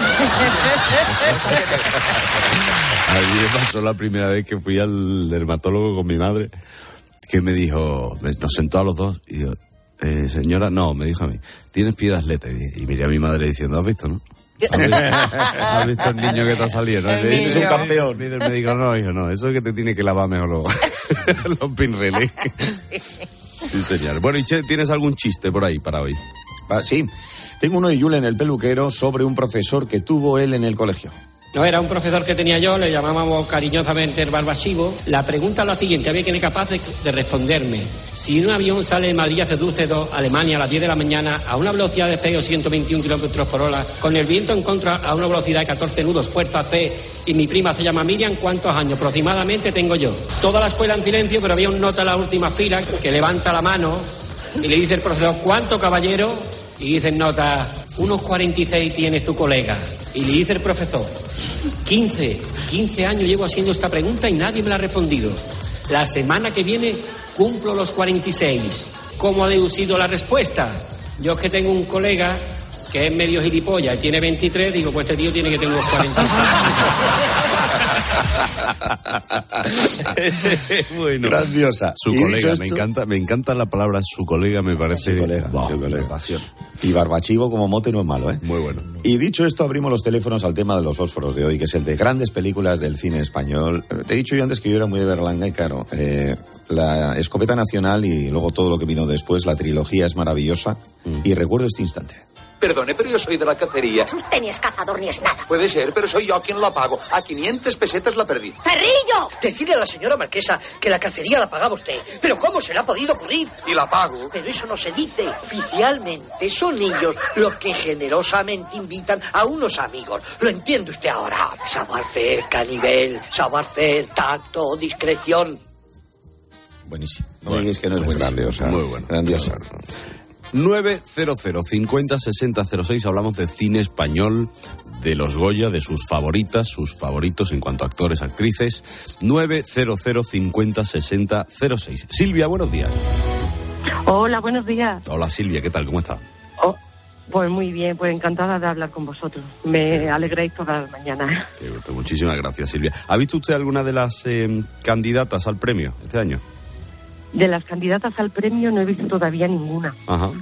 [SPEAKER 22] A mí me pasó la primera vez que fui al dermatólogo con mi madre, que me dijo, nos sentó a los dos, y dijo, señora, no, me dijo a mí, tienes piedra atleta. Y miré a mi madre diciendo, ¿has visto, no? ¿Has visto el niño que te ha salido? ¿No?
[SPEAKER 5] Es un campeón.
[SPEAKER 22] Y me dijo, no, hijo, no, eso es que te tiene que lavar mejor los pinreles. Sí, señor. Bueno, y Che, ¿tienes algún chiste por ahí para hoy?
[SPEAKER 5] Sí, tengo uno de Julen, el peluquero, sobre un profesor que tuvo él en el colegio.
[SPEAKER 13] No, era un profesor que tenía yo, le llamábamos cariñosamente el barbasivo. La pregunta es la siguiente, había que ser capaz de responderme. Si un avión sale de Madrid hacia Düsseldorf, Alemania, a las 10 de la mañana, a una velocidad de 6 o 121 kilómetros por hora, con el viento en contra a una velocidad de 14 nudos, fuerza C, y mi prima se llama Miriam, ¿cuántos años aproximadamente tengo yo? Toda la escuela en silencio, pero había un nota en la última fila que levanta la mano y le dice el profesor, ¿cuánto, caballero? Y dice el nota, unos 46 tiene tu colega. Y le dice el profesor, 15 años llevo haciendo esta pregunta y nadie me la ha respondido. La semana que viene cumplo los 46. ¿Cómo ha deducido la respuesta? Yo es que tengo un colega que es medio gilipollas y tiene 23, digo, pues este tío tiene que tener unos 46.
[SPEAKER 22] Bueno,
[SPEAKER 5] grandiosa.
[SPEAKER 22] Su colega, me encanta la palabra su colega, me parece.
[SPEAKER 5] Su colega. Y Barbachivo como mote no es malo, ¿eh?
[SPEAKER 22] Muy bueno.
[SPEAKER 5] Y dicho esto, abrimos los teléfonos al tema de los fósforos de hoy, que es el de grandes películas del cine español. Te he dicho yo antes que yo era muy de Berlanga y claro, la Escopeta Nacional y luego todo lo que vino después, la trilogía es maravillosa y recuerdo este instante.
[SPEAKER 24] Perdone, pero yo soy de la cacería.
[SPEAKER 18] Usted ni es cazador ni es nada.
[SPEAKER 24] Puede ser, pero soy yo quien la pago. A 500 pesetas la perdí.
[SPEAKER 18] ¡Cerrillo!
[SPEAKER 25] Decirle a la señora marquesa que la cacería la pagaba usted. ¿Pero cómo se le ha podido ocurrir?
[SPEAKER 24] Y la pago.
[SPEAKER 25] Pero eso no se dice. Oficialmente son ellos los que generosamente invitan a unos amigos. ¿Lo entiende usted ahora? Savoir-faire, canivel, savoir-faire, tacto, discreción.
[SPEAKER 5] Buenísimo. No me digáis que no es buenísimo.
[SPEAKER 6] Grandiosa.
[SPEAKER 22] Muy bueno.
[SPEAKER 5] Grandiosa.
[SPEAKER 22] 900 50 60 06. Hablamos de cine español, de los Goya, de sus favoritas, sus favoritos en cuanto a actores, actrices. 900 50 60 06. Silvia, buenos días.
[SPEAKER 14] Hola, buenos días.
[SPEAKER 22] Hola Silvia, ¿qué tal? ¿Cómo está?
[SPEAKER 14] Pues muy bien, pues encantada de hablar con vosotros. Me alegréis todas las mañanas.
[SPEAKER 22] Muchísimas gracias, Silvia. ¿Ha visto usted alguna de las candidatas al premio este año?
[SPEAKER 14] De las candidatas al premio no he visto todavía ninguna.
[SPEAKER 22] Ajá.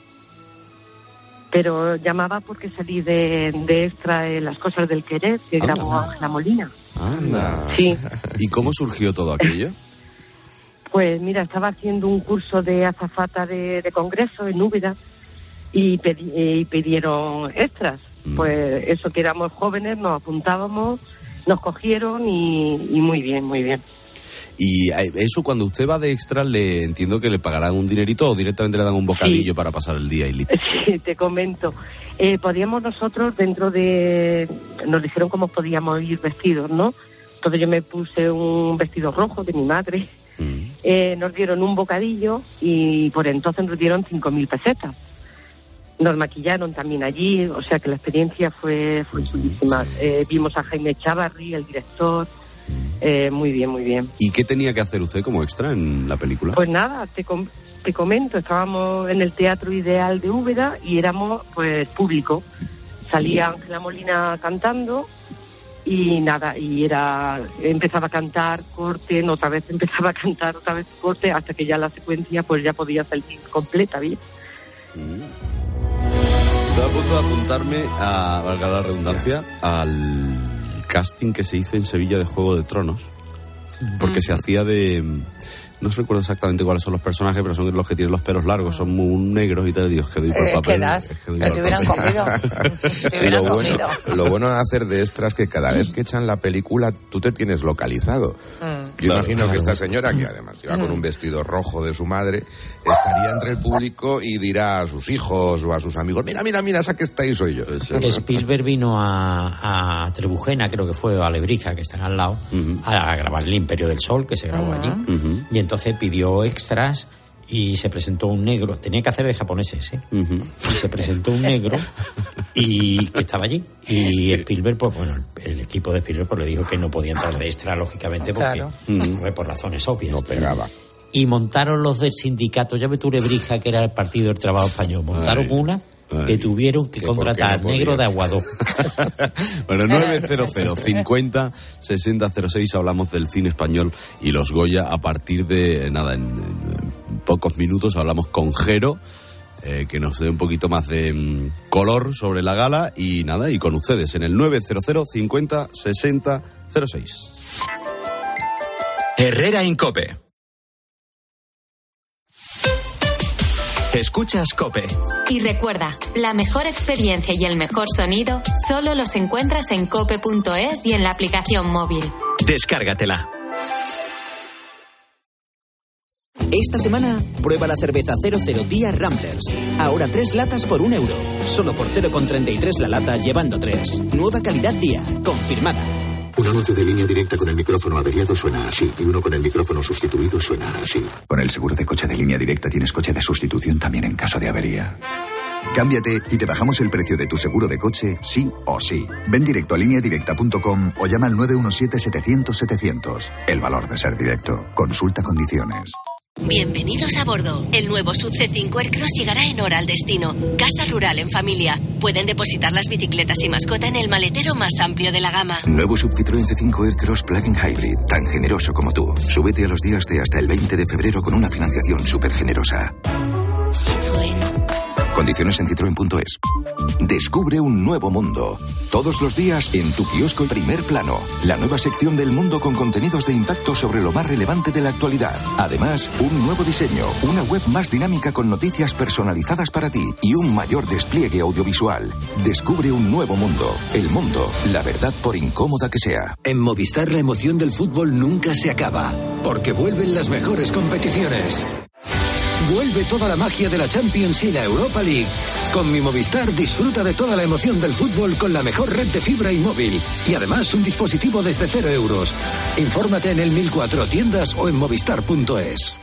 [SPEAKER 14] Pero llamaba porque salí de extra en Las cosas del querer, que grabó Ángela Molina.
[SPEAKER 22] Anda.
[SPEAKER 14] Sí.
[SPEAKER 22] ¿Y cómo surgió todo aquello?
[SPEAKER 14] Pues mira, estaba haciendo un curso de azafata de congreso en Úbeda y pidieron extras. Pues eso, que éramos jóvenes, nos apuntábamos, nos cogieron y muy bien, muy bien.
[SPEAKER 22] Y eso, cuando usted va de extra, le entiendo que le pagarán un dinerito o directamente le dan un bocadillo para pasar el día y listo.
[SPEAKER 14] Sí, te comento. Podíamos nosotros nos dijeron cómo podíamos ir vestidos, ¿no? Entonces yo me puse un vestido rojo de mi madre. Nos dieron un bocadillo y por entonces nos dieron 5.000 pesetas. Nos maquillaron también allí, o sea que la experiencia fue chulísima. Vimos a Jaime Chávarri, el director. Muy bien, muy bien.
[SPEAKER 22] ¿Y qué tenía que hacer usted como extra en la película?
[SPEAKER 14] Pues nada, te comento, estábamos en el Teatro Ideal de Úbeda y éramos pues público. Salía Ángela Molina cantando y nada, empezaba a cantar, corte, otra vez empezaba a cantar, otra vez corte, hasta que ya la secuencia pues ya podía salir completa, ¿bien?
[SPEAKER 22] Estoy a punto de apuntarme a, valga la redundancia, al casting que se hizo en Sevilla de Juego de Tronos, porque se hacía de... No recuerdo exactamente cuáles son los personajes, pero son los que tienen los pelos largos, son muy negros y tal. Dios, que doy por papel.
[SPEAKER 1] Que te hubieran comido.
[SPEAKER 6] Lo bueno de hacer de extras es que cada vez que echan la película, tú te tienes localizado. Yo imagino que esta señora, que además iba con un vestido rojo de su madre, estaría entre el público y dirá a sus hijos o a sus amigos, mira, esa que está ahí soy yo.
[SPEAKER 23] Spielberg vino a Trebujena, creo que fue, o a Lebrija, que están al lado, a grabar El Imperio del Sol, que se grabó allí. Y entonces pidió extras y se presentó un negro, tenía que hacer de japoneses, y se presentó un negro y que estaba allí, y Spielberg, pues bueno, el equipo de Spielberg pues le dijo que no podía entrar de extra, lógicamente, porque por razones obvias.
[SPEAKER 6] No pegaba.
[SPEAKER 23] Y montaron los del sindicato, ya ves tú, Lebrija, que era el Partido del Trabajo Español, montaron una que tuvieron que contratar negro de Aguadó.
[SPEAKER 22] Bueno, 900 50 60 06. Hablamos del cine español y los Goya a partir de nada, en pocos minutos hablamos con Jero, que nos dé un poquito más de color sobre la gala y nada, y con ustedes en el 900 50 60 06.
[SPEAKER 2] Herrera Incope. Escuchas COPE.
[SPEAKER 3] Y recuerda, la mejor experiencia y el mejor sonido solo los encuentras en cope.es y en la aplicación móvil.
[SPEAKER 2] Descárgatela.
[SPEAKER 7] Esta semana, prueba la cerveza 00 Día Ramblers. Ahora 3 latas por €1. Solo por 0,33 la lata, llevando 3. Nueva calidad Día. Confirmada.
[SPEAKER 15] Un anuncio de Línea Directa con el micrófono averiado suena así, y uno con el micrófono sustituido suena así.
[SPEAKER 16] Con el seguro de coche de Línea Directa tienes coche de sustitución también en caso de avería. Cámbiate y te bajamos el precio de tu seguro de coche, sí o sí. Ven directo a lineadirecta.com o llama al 917-700-700. El valor de ser directo. Consulta condiciones.
[SPEAKER 17] Bienvenidos a bordo. El nuevo SUV C5 Aircross llegará en hora al destino. Casa rural en familia. Pueden depositar las bicicletas y mascota en el maletero más amplio de la gama.
[SPEAKER 16] Nuevo SUV Citroën C5 Aircross Plug-in Hybrid. Tan generoso como tú. Súbete a los días de hasta el 20 de febrero con una financiación súper generosa.
[SPEAKER 17] Citroën.
[SPEAKER 16] Condiciones en citroen.es. Descubre un nuevo mundo. Todos los días en tu kiosco Primer Plano. La nueva sección del mundo con contenidos de impacto sobre lo más relevante de la actualidad. Además, un nuevo diseño, una web más dinámica con noticias personalizadas para ti y un mayor despliegue audiovisual. Descubre un nuevo mundo. El mundo, la verdad por incómoda que sea.
[SPEAKER 19] En Movistar la emoción del fútbol nunca se acaba, porque vuelven las mejores competiciones. Vuelve toda la magia de la Champions y la Europa League. Con mi Movistar disfruta de toda la emoción del fútbol con la mejor red de fibra y móvil. Y además un dispositivo desde €0. Infórmate en el 1004 tiendas o en movistar.es.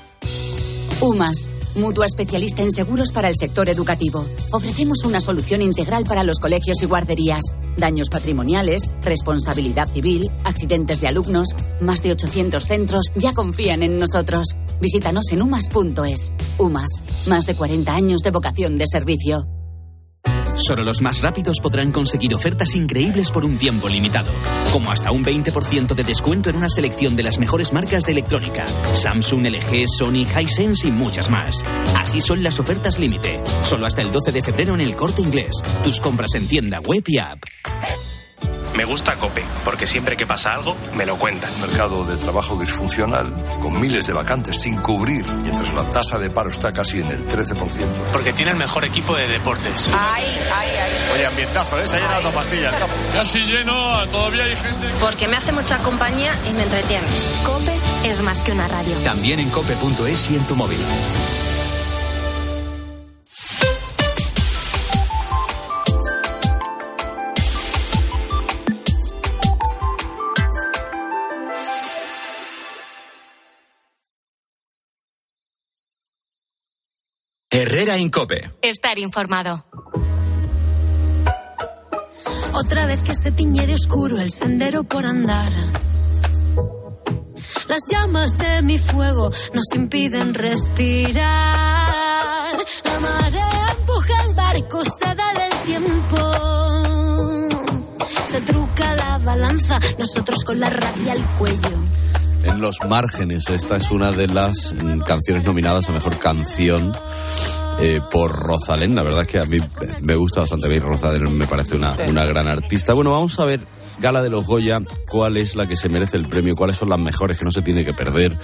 [SPEAKER 20] UMAS, mutua especialista en seguros para el sector educativo. Ofrecemos una solución integral para los colegios y guarderías. Daños patrimoniales, responsabilidad civil, accidentes de alumnos. Más de 800 centros ya confían en nosotros. Visítanos en umas.es. UMAS, más de 40 años de vocación de servicio.
[SPEAKER 21] Solo los más rápidos podrán conseguir ofertas increíbles por un tiempo limitado, como hasta un 20% de descuento en una selección de las mejores marcas de electrónica: Samsung, LG, Sony, Hisense y muchas más. Así son las ofertas límite, solo hasta el 12 de febrero en El Corte Inglés. Tus compras en tienda, web y app.
[SPEAKER 28] Me gusta COPE, porque siempre que pasa algo, me lo cuentan.
[SPEAKER 29] Mercado de trabajo disfuncional, con miles de vacantes sin cubrir, mientras la tasa de paro está casi en el 13%.
[SPEAKER 28] Porque tiene el mejor equipo de deportes.
[SPEAKER 30] Ay.
[SPEAKER 29] Oye, ambientazo, ¿eh? Se ha llenado la pastilla.
[SPEAKER 28] Casi lleno, todavía hay gente.
[SPEAKER 30] Porque me hace mucha compañía y me entretiene.
[SPEAKER 3] COPE es más que una radio.
[SPEAKER 2] También en cope.es y en tu móvil. Herrera en COPE.
[SPEAKER 3] Estar informado.
[SPEAKER 31] Otra vez que se tiñe de oscuro el sendero por andar. Las llamas de mi fuego nos impiden respirar. La marea empuja el barco, se da del tiempo. Se truca la balanza, nosotros con la rabia al cuello.
[SPEAKER 22] En los márgenes, esta es una de las canciones nominadas a Mejor Canción por Rosalén. La verdad es que a mí me gusta bastante bien Rosalén, me parece una gran artista. Bueno, vamos a ver, Gala de los Goya, cuál es la que se merece el premio, cuáles son las mejores que no se tiene que perder.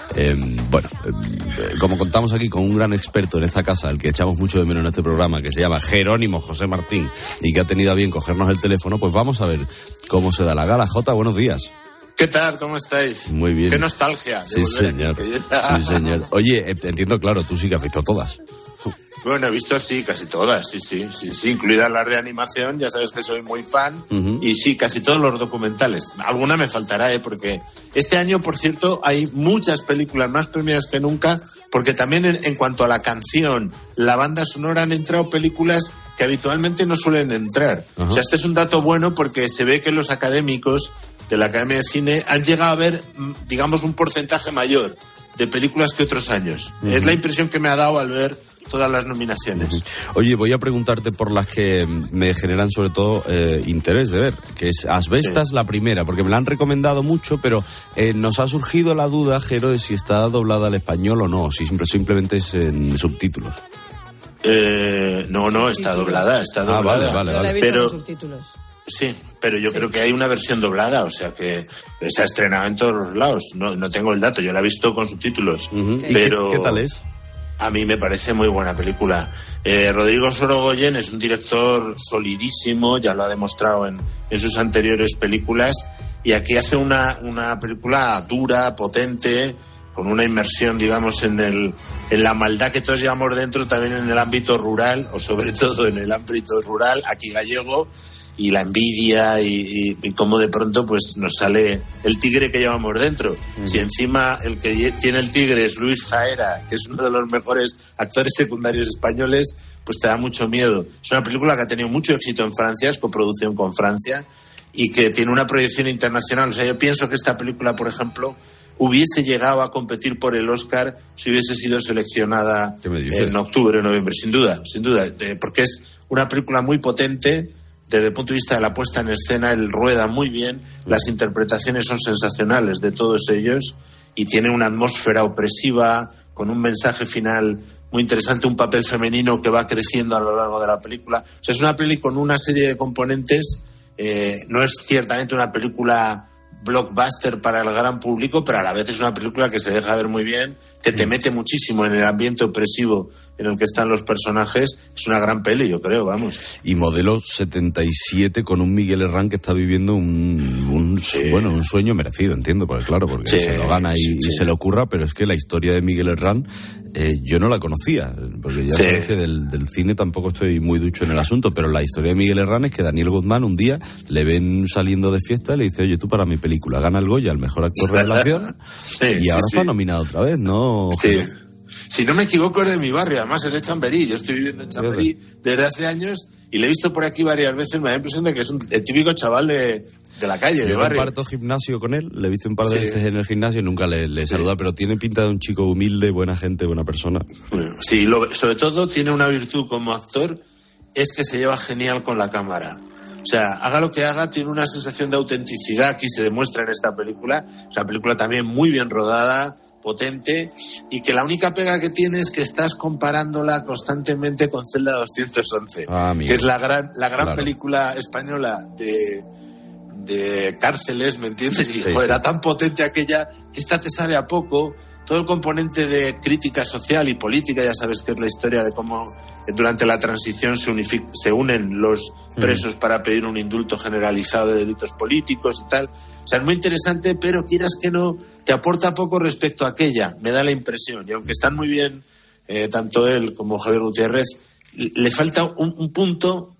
[SPEAKER 22] Como contamos aquí con un gran experto en esta casa, el que echamos mucho de menos en este programa, que se llama Jerónimo José Martín, y que ha tenido a bien cogernos el teléfono, pues vamos a ver cómo se da la gala. Jota, buenos días.
[SPEAKER 32] ¿Qué tal? ¿Cómo estáis?
[SPEAKER 22] Muy bien.
[SPEAKER 32] Qué nostalgia.
[SPEAKER 22] Sí, señor. Sí, señor. Oye, entiendo, claro, tú sí que has visto todas.
[SPEAKER 32] Bueno, he visto, sí, casi todas, sí, incluidas las de animación, ya sabes que soy muy fan, y sí, casi todos los documentales. Alguna me faltará, porque este año, por cierto, hay muchas películas más premiadas que nunca, porque también en cuanto a la canción, la banda sonora, han entrado películas que habitualmente no suelen entrar. O sea, este es un dato bueno porque se ve que los académicos de la Academia de Cine han llegado a ver, digamos, un porcentaje mayor de películas que otros años. Es la impresión que me ha dado al ver todas las nominaciones.
[SPEAKER 22] Oye, voy a preguntarte por las que me generan sobre todo interés de ver, que es Asbestas, la primera, porque me la han recomendado mucho, pero nos ha surgido la duda, Jero, de si está doblada al español o no, si simplemente es en subtítulos.
[SPEAKER 32] No, está doblada.
[SPEAKER 22] Vale.
[SPEAKER 32] Pero
[SPEAKER 4] subtítulos.
[SPEAKER 32] Sí, pero yo creo que hay una versión doblada, o sea que se ha estrenado en todos los lados. No tengo el dato, yo la he visto con subtítulos. Pero
[SPEAKER 22] ¿Qué tal es?
[SPEAKER 32] A mí me parece muy buena película. Rodrigo Sorogoyen es un director solidísimo, ya lo ha demostrado en sus anteriores películas, y aquí hace una película dura, potente, con una inmersión, digamos, en la maldad que todos llevamos dentro, también en el ámbito rural, o sobre todo en el ámbito rural, aquí gallego, y la envidia y cómo de pronto pues nos sale el tigre que llevamos dentro. Si encima el que tiene el tigre es Luis Zaera, que es uno de los mejores actores secundarios españoles, pues te da mucho miedo. Es una película que ha tenido mucho éxito en Francia, es coproducción con Francia, y que tiene una proyección internacional. O sea, yo pienso que esta película, por ejemplo, hubiese llegado a competir por el Oscar si hubiese sido seleccionada en octubre o noviembre, sin duda, porque es una película muy potente desde el punto de vista de la puesta en escena. Él rueda muy bien, las interpretaciones son sensacionales de todos ellos y tiene una atmósfera opresiva con un mensaje final muy interesante, un papel femenino que va creciendo a lo largo de la película. O sea, es una peli con una serie de componentes. No es ciertamente una película blockbuster para el gran público, pero a la vez es una película que se deja ver muy bien, que te mete muchísimo en el ambiente opresivo en el que están los personajes. Es una gran peli, yo creo, vamos.
[SPEAKER 22] Y Modelo 77 con un Miguel Herrán que está viviendo un sueño merecido, entiendo, porque claro, porque se lo gana y se le ocurra, pero es que la historia de Miguel Herrán yo no la conocía, porque ya sabes que del cine tampoco estoy muy ducho en el asunto, pero la historia de Miguel Herrán es que Daniel Guzmán un día le ven saliendo de fiesta y le dice: oye, tú para mi película gana el Goya, el mejor actor revelación, y ahora está nominado otra vez, ¿no?
[SPEAKER 32] Sí. Si no me equivoco, es de mi barrio, además es de Chamberí. Yo estoy viviendo en Chamberí desde hace años y le he visto por aquí varias veces. Me da la impresión de que es el típico chaval de la calle, de barrio.
[SPEAKER 22] Yo comparto gimnasio con él, le he visto un par de veces en el gimnasio y nunca le he saludado, pero tiene pinta de un chico humilde, buena gente, buena persona.
[SPEAKER 32] Sí, sobre todo tiene una virtud como actor, es que se lleva genial con la cámara. O sea, haga lo que haga, tiene una sensación de autenticidad, aquí se demuestra en esta película. Es una película también muy bien rodada, potente, y que la única pega que tiene es que estás comparándola constantemente con Celda 211, que es la gran película española de cárceles, ¿me entiendes? Y era tan potente aquella, que esta te sabe a poco. Todo el componente de crítica social y política, ya sabes que es la historia de cómo durante la transición se unen los presos para pedir un indulto generalizado de delitos políticos y tal. O sea, es muy interesante, pero quieras que no, te aporta poco respecto a aquella, me da la impresión. Y aunque están muy bien, tanto él como Javier Gutiérrez, le falta un punto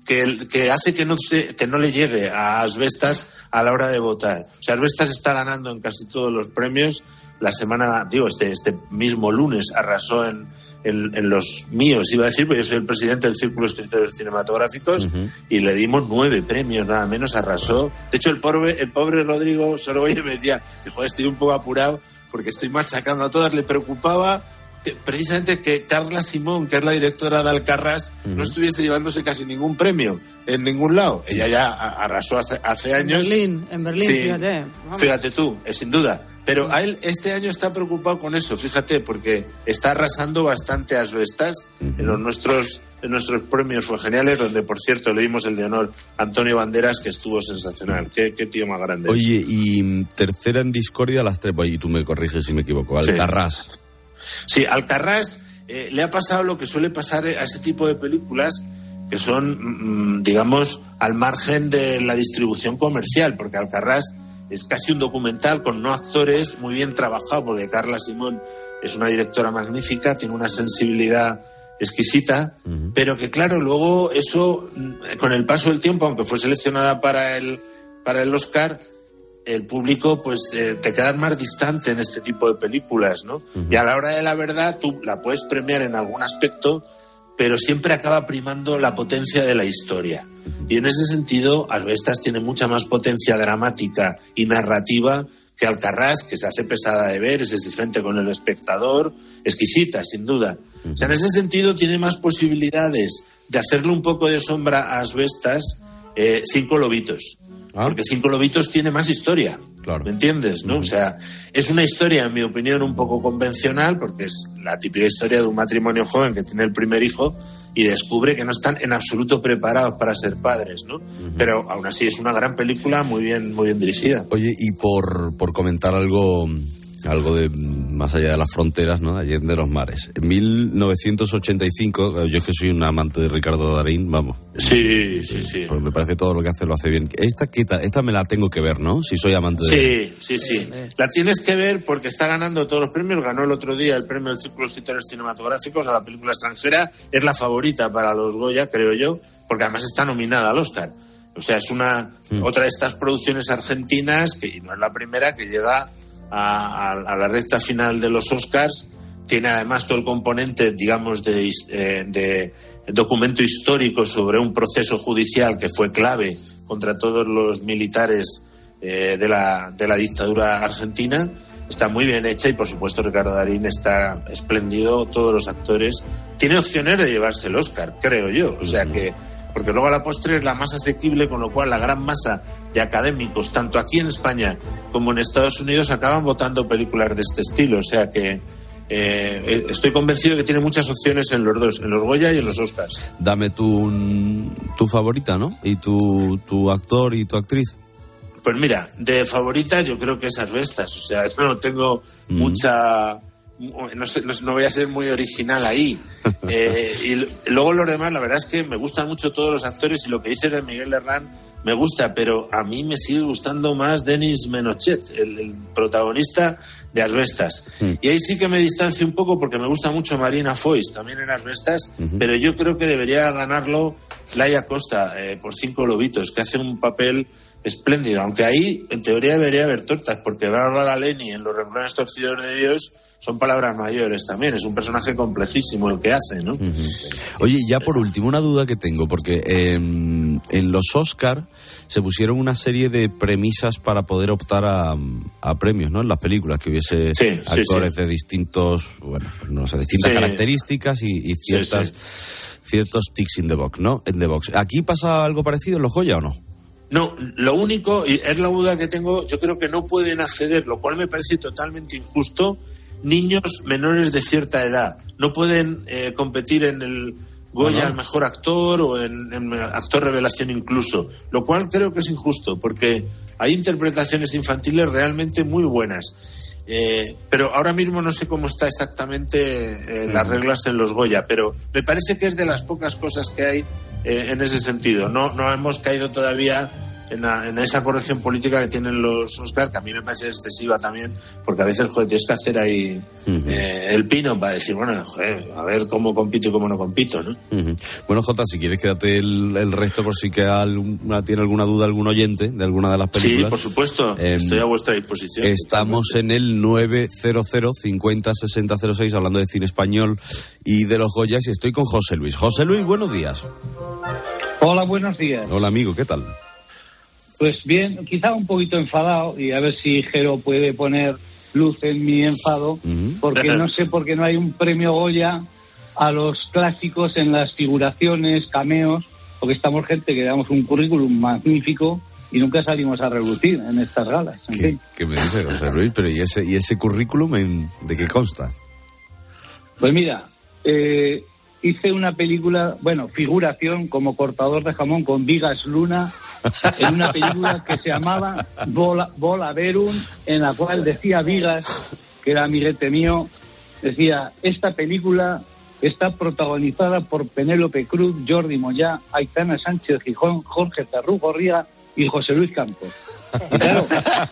[SPEAKER 32] que hace que no le llegue a Asbestas a la hora de votar. O sea, Asbestas está ganando en casi todos los premios. La semana, este mismo lunes arrasó en los míos, iba a decir, porque yo soy el presidente del Círculo de Escritores Cinematográficos, y le dimos 9 premios, nada menos, arrasó. De hecho, el pobre Rodrigo Sorogoyen me decía, joder, estoy un poco apurado porque estoy machacando a todas. Le preocupaba precisamente que Carla Simón, que es la directora de Alcarrás, no estuviese llevándose casi ningún premio en ningún lado. Ella ya arrasó hace años.
[SPEAKER 4] En Berlín, sí, fíjate.
[SPEAKER 32] Vamos. Fíjate tú, sin duda. Pero a él este año está preocupado con eso, fíjate, porque está arrasando bastante Asbestas. En nuestros premios fue geniales, donde, por cierto, le dimos el de honor a Antonio Banderas, que estuvo sensacional. Qué tío más grande.
[SPEAKER 22] Oye, y tercera en discordia, las 3, y tú me corriges si me equivoco, Alcarrás.
[SPEAKER 32] Sí, Alcarrás le ha pasado lo que suele pasar a ese tipo de películas, que son, digamos, al margen de la distribución comercial, porque Alcarrás es casi un documental con no actores, muy bien trabajado, porque Carla Simón es una directora magnífica, tiene una sensibilidad exquisita, pero que claro, luego eso, con el paso del tiempo, aunque fue seleccionada para el Oscar, el público pues te quedas más distante en este tipo de películas, ¿no? Y a la hora de la verdad tú la puedes premiar en algún aspecto, pero siempre acaba primando la potencia de la historia. Y en ese sentido, Asbestas tiene mucha más potencia dramática y narrativa que Alcarrás, que se hace pesada de ver, es exigente con el espectador, exquisita, sin duda. O sea, en ese sentido tiene más posibilidades de hacerle un poco de sombra a Asbestas 5 lobitos. Porque 5 lobitos tiene más historia. Claro. ¿Me entiendes? ¿No? O sea, es una historia, en mi opinión, un poco convencional, porque es la típica historia de un matrimonio joven que tiene el primer hijo y descubre que no están en absoluto preparados para ser padres, ¿no? Pero aún así es una gran película, muy bien dirigida.
[SPEAKER 22] Oye, y por comentar algo de más allá de las fronteras, ¿no? Allende los mares. En 1985, yo es que soy un amante de Ricardo Darín, vamos.
[SPEAKER 32] Sí.
[SPEAKER 22] Porque me parece todo lo que hace lo hace bien. Esta me la tengo que ver, ¿no? Si soy amante de...
[SPEAKER 32] Sí. La tienes que ver porque está ganando todos los premios. Ganó el otro día el premio del Círculo de Escritores Cinematográficos a la película extranjera. Es la favorita para los Goya, creo yo, porque además está nominada al Oscar. O sea, es otra de estas producciones argentinas, que no es la primera, que llega a la recta final de los Oscars. Tiene además todo el componente, digamos, de documento histórico sobre un proceso judicial que fue clave contra todos los militares de la dictadura argentina. Está muy bien hecha y, por supuesto, Ricardo Darín está espléndido. Todos los actores. Tiene opciones de llevarse el Oscar, creo yo. O sea que... Porque luego a la postre es la más asequible, con lo cual la gran masa de académicos, tanto aquí en España como en Estados Unidos, acaban votando películas de este estilo. O sea que estoy convencido de que tiene muchas opciones en los dos, en los Goya y en los Oscars.
[SPEAKER 22] Dame tu favorita, ¿no? Y tu actor y tu actriz.
[SPEAKER 32] Pues mira, de favorita yo creo que es Asbestas. O sea, no tengo mucha... No voy a ser muy original ahí. Y luego los demás, la verdad es que me gustan mucho todos los actores, y lo que dices de Miguel Herrán me gusta, pero a mí me sigue gustando más Denis Menochet, el protagonista de Asbestas. Y ahí sí que me distancio un poco porque me gusta mucho Marina Foïs, también en Asbestas, pero yo creo que debería ganarlo Laia Costa, por 5 lobitos, que hace un papel espléndido, aunque ahí en teoría debería haber tortas, porque Bárbara Leni en Los renglones torcidos de Dios son palabras mayores también. Es un personaje complejísimo el que hace, ¿no?
[SPEAKER 22] Oye, ya por último, una duda que tengo, porque en los Oscar se pusieron una serie de premisas para poder optar a premios, ¿no? En las películas, que hubiese actores de distintas características y ciertos tics in the box, ¿no? En the box. ¿Aquí pasa algo parecido en los Goya o no?
[SPEAKER 32] No, lo único, y es la duda que tengo, yo creo que no pueden acceder, lo cual me parece totalmente injusto, niños menores de cierta edad. No pueden competir en el Goya al mejor actor o en actor revelación incluso, lo cual creo que es injusto, porque hay interpretaciones infantiles realmente muy buenas. Pero ahora mismo no sé cómo está exactamente las reglas en los Goya, pero me parece que es de las pocas cosas que hay en ese sentido. No hemos caído todavía en esa corrección política que tienen los Oscar, que a mí me parece excesiva también, porque a veces tienes que hacer ahí el pino para decir, bueno, a ver cómo compito y cómo no compito, ¿no?
[SPEAKER 22] Bueno, Jota, si quieres quédate el resto por si tiene alguna duda algún oyente de alguna de las películas.
[SPEAKER 32] Sí, por supuesto, estoy a vuestra disposición.
[SPEAKER 22] Estamos totalmente en el 900 50 60 06 hablando de cine español y de los Goyas, y estoy con José Luis. José Luis, buenos días.
[SPEAKER 5] Hola, buenos días.
[SPEAKER 22] Hola, amigo, ¿qué tal?
[SPEAKER 5] Pues bien, quizá un poquito enfadado, y a ver si Jero puede poner luz en mi enfado, porque no sé por qué no hay un premio Goya a los clásicos en las figuraciones, cameos, porque estamos gente que damos un currículum magnífico y nunca salimos a relucir en estas galas.
[SPEAKER 22] ¿Qué me dice José Luis? Pero ¿y ese currículum de qué consta?
[SPEAKER 5] Pues mira, hice una película, figuración como cortador de jamón con Vigas Luna, en una película que se llamaba Bola Verum, en la cual decía Vigas, que era amiguete mío, decía, esta película está protagonizada por Penélope Cruz, Jordi Moyá, Aitana Sánchez Gijón, Jorge Tarrugo Ría y José Luis Campos. Y claro,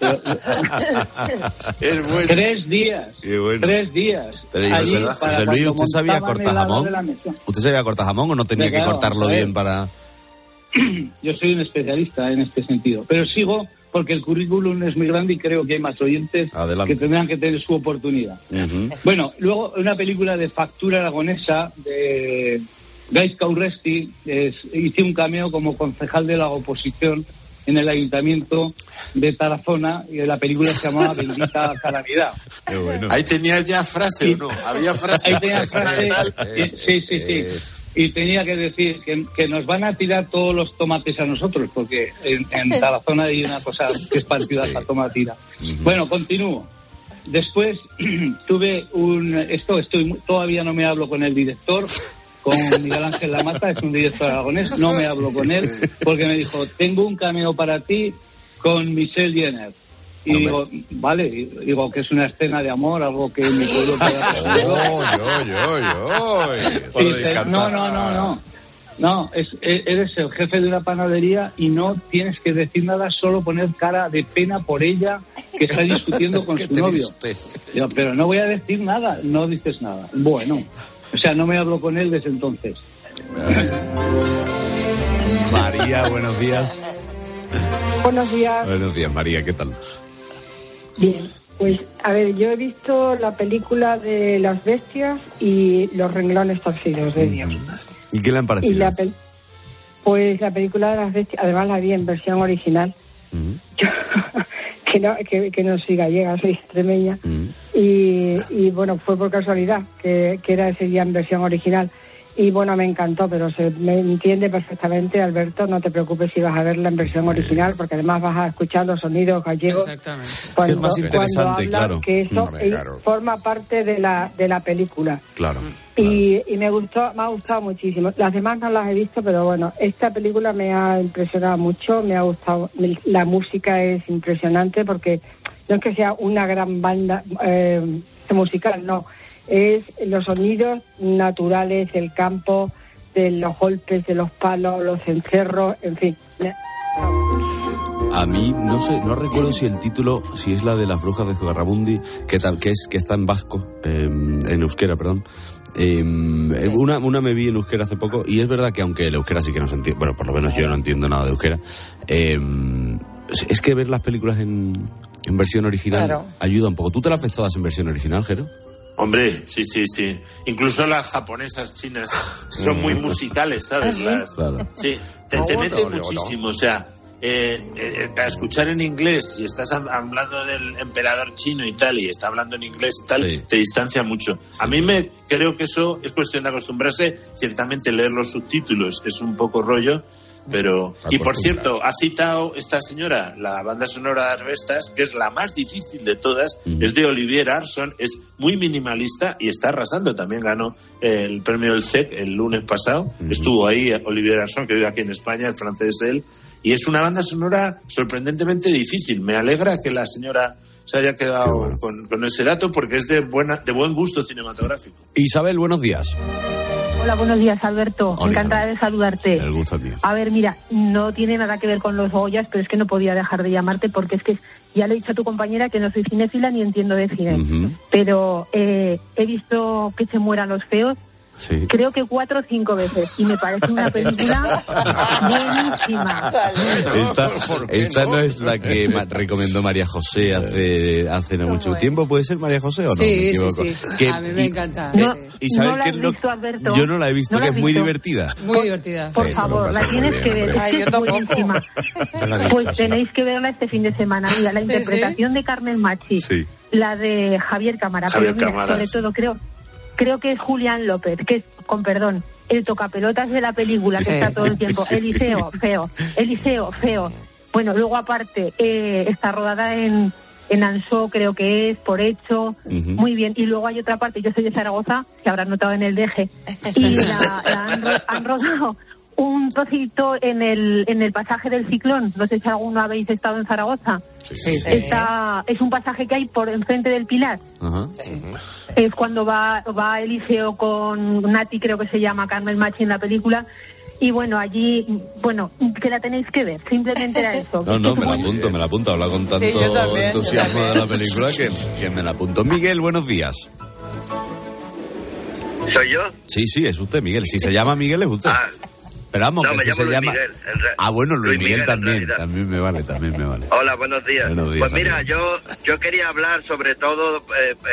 [SPEAKER 32] es bueno.
[SPEAKER 5] 3 días.
[SPEAKER 22] Bueno.
[SPEAKER 5] 3 días.
[SPEAKER 22] Pero José Luis, ¿usted sabía cortar jamón? ¿Usted sabía cortar jamón o no tenía que cortarlo bien para...?
[SPEAKER 5] Yo soy un especialista en este sentido, pero sigo porque el currículum es muy grande y creo que hay más oyentes que tendrán que tener su oportunidad. Bueno, luego una película de factura aragonesa de Gaizka Urresti, hice un cameo como concejal de la oposición en el ayuntamiento de Tarazona, y la película se llamaba Bendita Calamidad.
[SPEAKER 22] Qué bueno.
[SPEAKER 32] Ahí tenías ya frase, ¿o no? Había frase.
[SPEAKER 5] Ahí tenía frase. Sí. Y tenía que decir que nos van a tirar todos los tomates a nosotros, porque en Tarazona hay una cosa que es parecida a la tomatira. Bueno, continúo. Después tuve todavía no me hablo con el director, con Miguel Ángel Lamata, es un director aragonés, no me hablo con él, porque me dijo, tengo un cameo para ti con Michelle Jenner. Y digo, vale, digo que es una escena de amor, algo que mi pueblo pueda hacer. No, eres el jefe de una panadería y no tienes que decir nada, solo poner cara de pena por ella que está discutiendo con su novio. Digo, pero no voy a decir nada, no dices nada. Bueno, o sea, no me hablo con él desde entonces.
[SPEAKER 22] María, buenos días.
[SPEAKER 8] Buenos días.
[SPEAKER 22] Buenos días, María, ¿qué tal?
[SPEAKER 8] Bien, pues a ver, yo he visto la película de Las Bestias y Los Renglones Torcidos de Dios.
[SPEAKER 22] ¿Y qué le han parecido?
[SPEAKER 8] Pues la película de Las Bestias, además la vi en versión original. Que no soy gallega, soy extremeña. Y bueno, fue por casualidad que era ese día en versión original. Y bueno, me encantó, pero se me entiende perfectamente, Alberto, no te preocupes si vas a verla en versión original, porque además vas a escuchar los sonidos gallegos.
[SPEAKER 4] Exactamente.
[SPEAKER 22] Es más interesante, claro.
[SPEAKER 8] Que eso forma parte de la película.
[SPEAKER 22] Claro.
[SPEAKER 8] Y me ha gustado muchísimo. Las demás no las he visto, pero bueno, esta película me ha impresionado mucho, me ha gustado. La música es impresionante, porque no es que sea una gran banda musical, no. Es los sonidos naturales del campo, de los golpes, de los palos, los cencerros, en fin.
[SPEAKER 22] A mí, no recuerdo si el título, si es la de Las Brujas de Zugarramundi, que está en vasco, en euskera, perdón. Una me vi en euskera hace poco, y es verdad que aunque el euskera sí que no se entiende, bueno, por lo menos yo no entiendo nada de euskera, es que ver las películas en versión original ayuda un poco. ¿Tú te las ves todas en versión original, Jero?
[SPEAKER 32] Hombre, sí. Incluso las japonesas, chinas, son muy musicales, ¿sabes? Sí, te mete muchísimo, o sea, a escuchar en inglés, si estás hablando del emperador chino y tal, y está hablando en inglés y tal, te distancia mucho. A mí creo que eso es cuestión de acostumbrarse. Ciertamente leer los subtítulos es un poco rollo, pero... Y por cierto, ha citado esta señora la banda sonora de Arbestas, que es la más difícil de todas, es de Olivier Arson, es muy minimalista y está arrasando. También ganó el premio del CEC el lunes pasado, estuvo ahí Olivier Arson, que vive aquí en España, el francés él, y es una banda sonora sorprendentemente difícil. Me alegra que la señora se haya quedado con ese dato, porque es de buen gusto cinematográfico.
[SPEAKER 22] Isabel, buenos días.
[SPEAKER 8] Hola, buenos días, Alberto.
[SPEAKER 22] Hola,
[SPEAKER 8] encantada de saludarte.
[SPEAKER 22] El gusto es mío.
[SPEAKER 8] A ver, mira, no tiene nada que ver con los Goyas, pero es que no podía dejar de llamarte, porque es que ya le he dicho a tu compañera que no soy cinéfila ni entiendo de cine. Pero he visto Que se mueran los feos. Sí. Creo que 4 o 5 veces, y me parece una película buenísima.
[SPEAKER 22] Esta no es la que recomendó María José hace no mucho tiempo. ¿Puede ser María José o no?
[SPEAKER 4] Sí. A mí me encanta.
[SPEAKER 22] Isabel,
[SPEAKER 8] ¿no la has visto, Alberto?
[SPEAKER 22] Yo no la he visto,
[SPEAKER 8] ¿No
[SPEAKER 22] que es muy divertida.
[SPEAKER 4] Muy divertida.
[SPEAKER 8] Por favor, la tienes que ver. Es buenísima. Pues tenéis que verla este fin de semana. Mira, la interpretación de Carmen Machi, la de Javier Cámara, sobre todo creo que es Julián López, que es, con perdón, el tocapelotas de la película, que está todo el tiempo. Eliseo, feo. Bueno, luego aparte, está rodada en Ansó, creo que es, por hecho, muy bien. Y luego hay otra parte, yo soy de Zaragoza, que habrás notado en el DG, y han rodado un trocito en el pasaje del Ciclón. No sé si alguno habéis estado en Zaragoza. Es un pasaje que hay por enfrente del Pilar. Es cuando va Eliseo con Nati, creo que se llama Carmen Machi en la película. Y bueno, allí, que la tenéis que ver. Simplemente era eso.
[SPEAKER 22] No, me la apunto. Habla con tanto entusiasmo de la película que me la apunto. Miguel, buenos días.
[SPEAKER 9] ¿Soy yo?
[SPEAKER 22] Sí, es usted, Miguel. Si se llama Miguel, es usted. Pero vamos, que si se llama...
[SPEAKER 9] Miguel,
[SPEAKER 22] bueno, Luis Miguel también me vale.
[SPEAKER 9] Hola, buenos días. Pues mira, yo quería hablar sobre todo...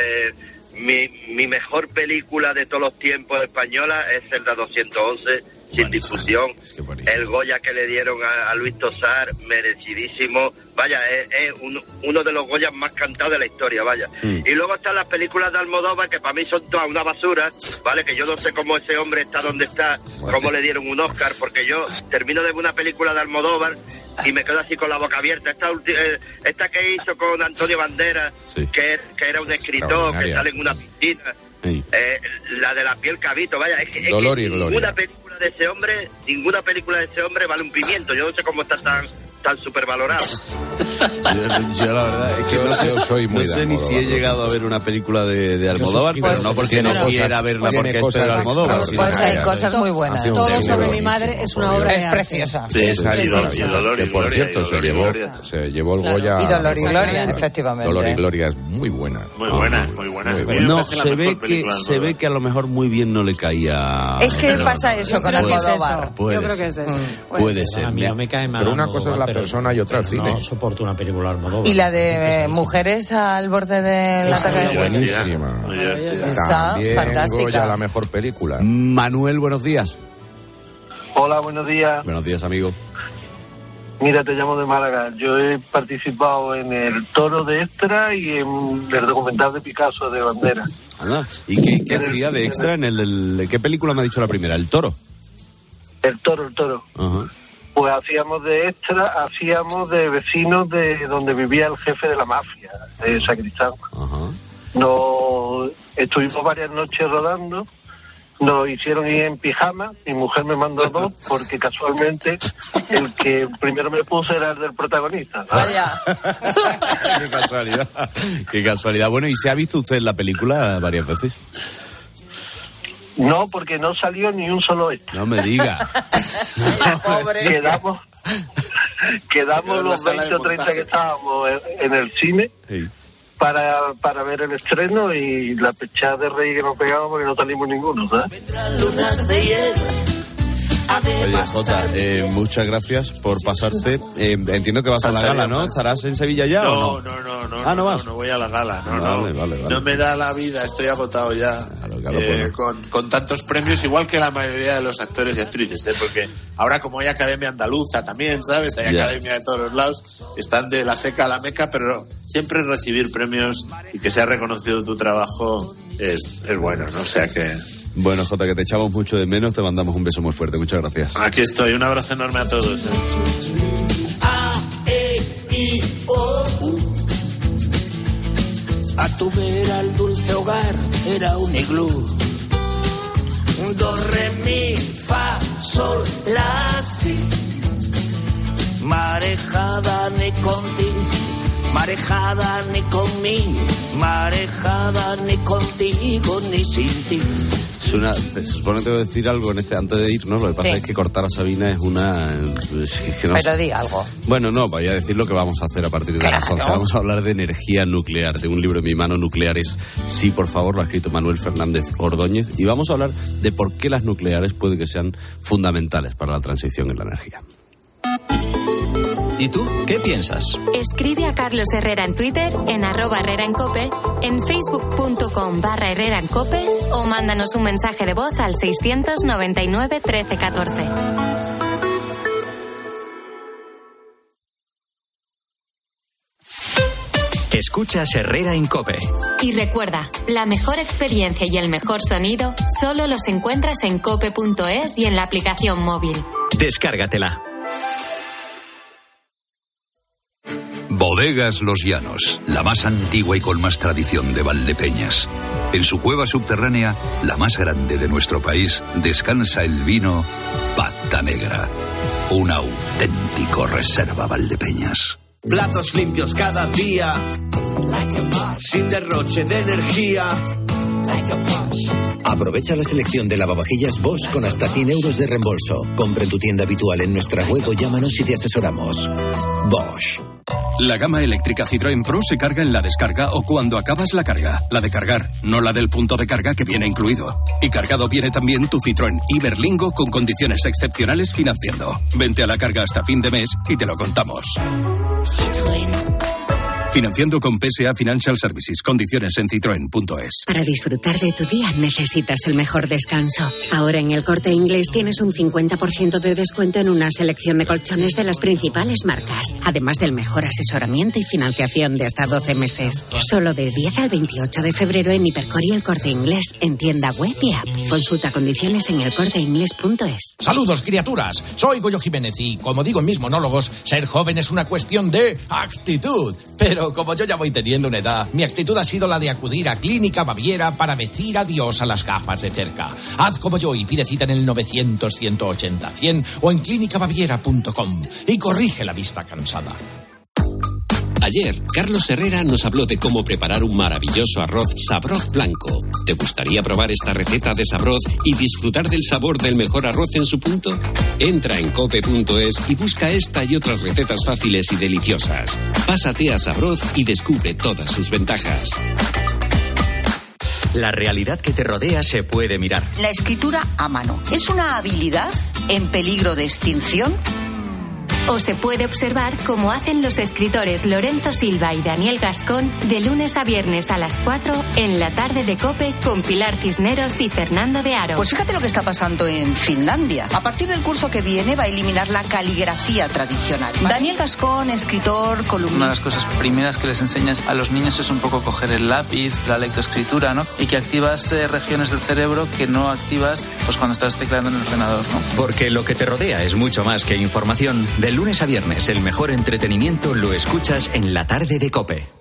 [SPEAKER 9] mi mejor película de todos los tiempos española es Celda 211, sin discusión. El Goya que le dieron a Luis Tosar, merecidísimo. Vaya, es uno de los Goyas más cantados de la historia, vaya. Y luego están las películas de Almodóvar, que para mí son todas una basura, ¿vale? Que yo no sé cómo ese hombre está donde está, cómo le dieron un Oscar, porque yo termino de ver una película de Almodóvar y me quedo así con la boca abierta. Esta que hizo con Antonio Banderas, que era un escritor, que sale en una piscina, la de La piel cabito, vaya, es que
[SPEAKER 6] Dolor y Gloria.
[SPEAKER 9] ninguna película de ese hombre vale un pimiento. Yo no sé cómo está tan supervalorado.
[SPEAKER 22] Yo la verdad es que
[SPEAKER 6] yo soy muy
[SPEAKER 22] no sé ni si he llegado a ver una película de Almodóvar, pero no porque no quiera verla porque es Pedro Almodóvar.
[SPEAKER 1] Pues hay cosas muy buenas.
[SPEAKER 4] Todo sobre mi madre es una obra de arte.
[SPEAKER 1] Preciosa.
[SPEAKER 22] Sí,
[SPEAKER 6] que por cierto se llevó el Goya.
[SPEAKER 1] Y Dolor y Gloria, efectivamente.
[SPEAKER 6] Dolor y Gloria es muy buena.
[SPEAKER 32] Muy buena.
[SPEAKER 22] No, se ve que a lo mejor muy bien no le caía.
[SPEAKER 1] Es que pasa eso con Almodóvar.
[SPEAKER 4] Yo creo que es eso.
[SPEAKER 22] Puede ser.
[SPEAKER 10] A mí no me cae mal.
[SPEAKER 6] Pero una cosa es la persona y otra el cine.
[SPEAKER 10] No soporto una película Almodóvar.
[SPEAKER 1] Y la de Mujeres al borde de la saca de
[SPEAKER 6] buenísima. También
[SPEAKER 1] fantástica.
[SPEAKER 6] Goya, la mejor película.
[SPEAKER 22] Manuel, buenos días.
[SPEAKER 11] Hola, buenos días.
[SPEAKER 22] Buenos días, amigo.
[SPEAKER 11] Mira, te llamo de Málaga. Yo he participado en El Toro de Extra y en el documental de Picasso de Bandera.
[SPEAKER 22] ¿Y qué hacía de extra en qué película me ha dicho la primera? ¿El Toro?
[SPEAKER 11] El Toro.
[SPEAKER 22] Ajá.
[SPEAKER 11] Pues hacíamos de extra, hacíamos de vecinos de donde vivía el jefe de la mafia, de Sacristán.
[SPEAKER 22] Ajá.
[SPEAKER 11] Estuvimos varias noches rodando, nos hicieron ir en pijama, mi mujer me mandó 2 porque casualmente el que primero me puse era el del protagonista.
[SPEAKER 1] Vaya.
[SPEAKER 22] Qué casualidad. Bueno, ¿y se ha visto usted la película varias veces?
[SPEAKER 11] No, porque no salió ni un solo extra.
[SPEAKER 22] No me diga.
[SPEAKER 11] Pobre. Quedamos los 20 o 30 que estábamos en el cine para ver el estreno y la pechada de rey que nos pegamos porque no salimos ninguno, ¿sabes?
[SPEAKER 22] Oye, Jota, muchas gracias por pasarte. Entiendo que vas a la gala, ¿no? ¿Estarás en Sevilla ya o no?
[SPEAKER 32] No,
[SPEAKER 22] vas.
[SPEAKER 32] No voy a la gala.
[SPEAKER 22] Vale.
[SPEAKER 32] No me da la vida, estoy agotado ya.
[SPEAKER 22] Claro.
[SPEAKER 32] Con tantos premios, igual que la mayoría de los actores y actrices, porque ahora como hay Academia Andaluza también, ¿sabes? Hay Academia de todos los lados, están de la ceca a la meca, pero siempre recibir premios y que sea reconocido tu trabajo es bueno, ¿no? O sea que...
[SPEAKER 22] Bueno, Jota, que te echamos mucho de menos, te mandamos un beso muy fuerte. Muchas gracias.
[SPEAKER 32] Aquí estoy, un abrazo enorme a todos.
[SPEAKER 12] A tu vera el dulce hogar era un iglú. Do, re, mi, fa, sol, la, si. Marejada ni contigo, marejada ni conmigo, marejada ni contigo ni sin ti.
[SPEAKER 22] Se supone que tengo que decir algo antes de irnos. Lo que pasa es que cortar a Sabina es una...
[SPEAKER 1] Pero di algo.
[SPEAKER 22] Bueno, no, voy a decir lo que vamos a hacer a partir de las 11. Vamos a hablar de energía nuclear, de un libro en mi mano, Nucleares. Sí, por favor, lo ha escrito Manuel Fernández Ordóñez. Y vamos a hablar de por qué las nucleares puede que sean fundamentales para la transición en la energía.
[SPEAKER 13] ¿Y tú qué piensas?
[SPEAKER 3] Escribe a Carlos Herrera en Twitter, en @HerreraEnCope, en facebook.com/HerreraEnCope o mándanos un mensaje de voz al 699 13 14.
[SPEAKER 13] Escuchas Herrera en COPE.
[SPEAKER 3] Y recuerda, la mejor experiencia y el mejor sonido solo los encuentras en cope.es y en la aplicación móvil.
[SPEAKER 13] Descárgatela.
[SPEAKER 14] Bodegas Los Llanos, la más antigua y con más tradición de Valdepeñas. En su cueva subterránea, la más grande de nuestro país, descansa el vino Pata Negra. Un auténtico reserva Valdepeñas.
[SPEAKER 12] Platos limpios cada día, sin derroche de energía.
[SPEAKER 14] Aprovecha la selección de lavavajillas Bosch con hasta 100 euros de reembolso. Compra en tu tienda habitual en nuestra web o llámanos y te asesoramos. Bosch.
[SPEAKER 18] La gama eléctrica Citroën Pro se carga en la descarga o cuando acabas la carga. La de cargar, no la del punto de carga que viene incluido. Y cargado viene también tu Citroën Iberlingo con condiciones excepcionales financiando. Vente a la carga hasta fin de mes y te lo contamos.
[SPEAKER 3] Citroën.
[SPEAKER 18] Financiando con PSA Financial Services. Condiciones en citroen.es.
[SPEAKER 23] Para disfrutar de tu día necesitas el mejor descanso. Ahora en El Corte Inglés tienes un 50% de descuento en una selección de colchones de las principales marcas. Además del mejor asesoramiento y financiación de hasta 12 meses. Solo del 10 al 28 de febrero en Hipercor y El Corte Inglés. En tienda web y app. Consulta condiciones en elcorteinglés.es.
[SPEAKER 24] Saludos, criaturas. Soy Goyo Jiménez y, como digo en mis monólogos, ser joven es una cuestión de actitud. Pero
[SPEAKER 7] Pero como yo ya voy teniendo una edad, mi actitud ha sido la de acudir a Clínica Baviera para decir adiós a las gafas de cerca. Haz como yo y pide cita en el 900-180-100 o en clinicabaviera.com y corrige la vista cansada.
[SPEAKER 15] Ayer, Carlos Herrera nos habló de cómo preparar un maravilloso arroz Sabroz blanco. ¿Te gustaría probar esta receta de Sabroz y disfrutar del sabor del mejor arroz en su punto? Entra en cope.es y busca esta y otras recetas fáciles y deliciosas. Pásate a Sabroz y descubre todas sus ventajas.
[SPEAKER 2] La realidad que te rodea se puede mirar.
[SPEAKER 16] La escritura a mano ¿es una habilidad en peligro de extinción?
[SPEAKER 3] O se puede observar como hacen los escritores Lorenzo Silva y Daniel Gascón de lunes a viernes a las 4 en la tarde de COPE con Pilar Cisneros y Fernando de Aro.
[SPEAKER 16] Pues fíjate lo que está pasando en Finlandia. A partir del curso que viene va a eliminar la caligrafía tradicional. Daniel Gascón, escritor, columnista.
[SPEAKER 17] Una de las cosas primeras que les enseñas a los niños es un poco coger el lápiz, la lectoescritura, ¿no? Y que activas regiones del cerebro que no activas pues cuando estás tecleando en el ordenador, ¿no?
[SPEAKER 2] Porque lo que te rodea es mucho más que información. De lunes a viernes, el mejor entretenimiento lo escuchas en la tarde de COPE.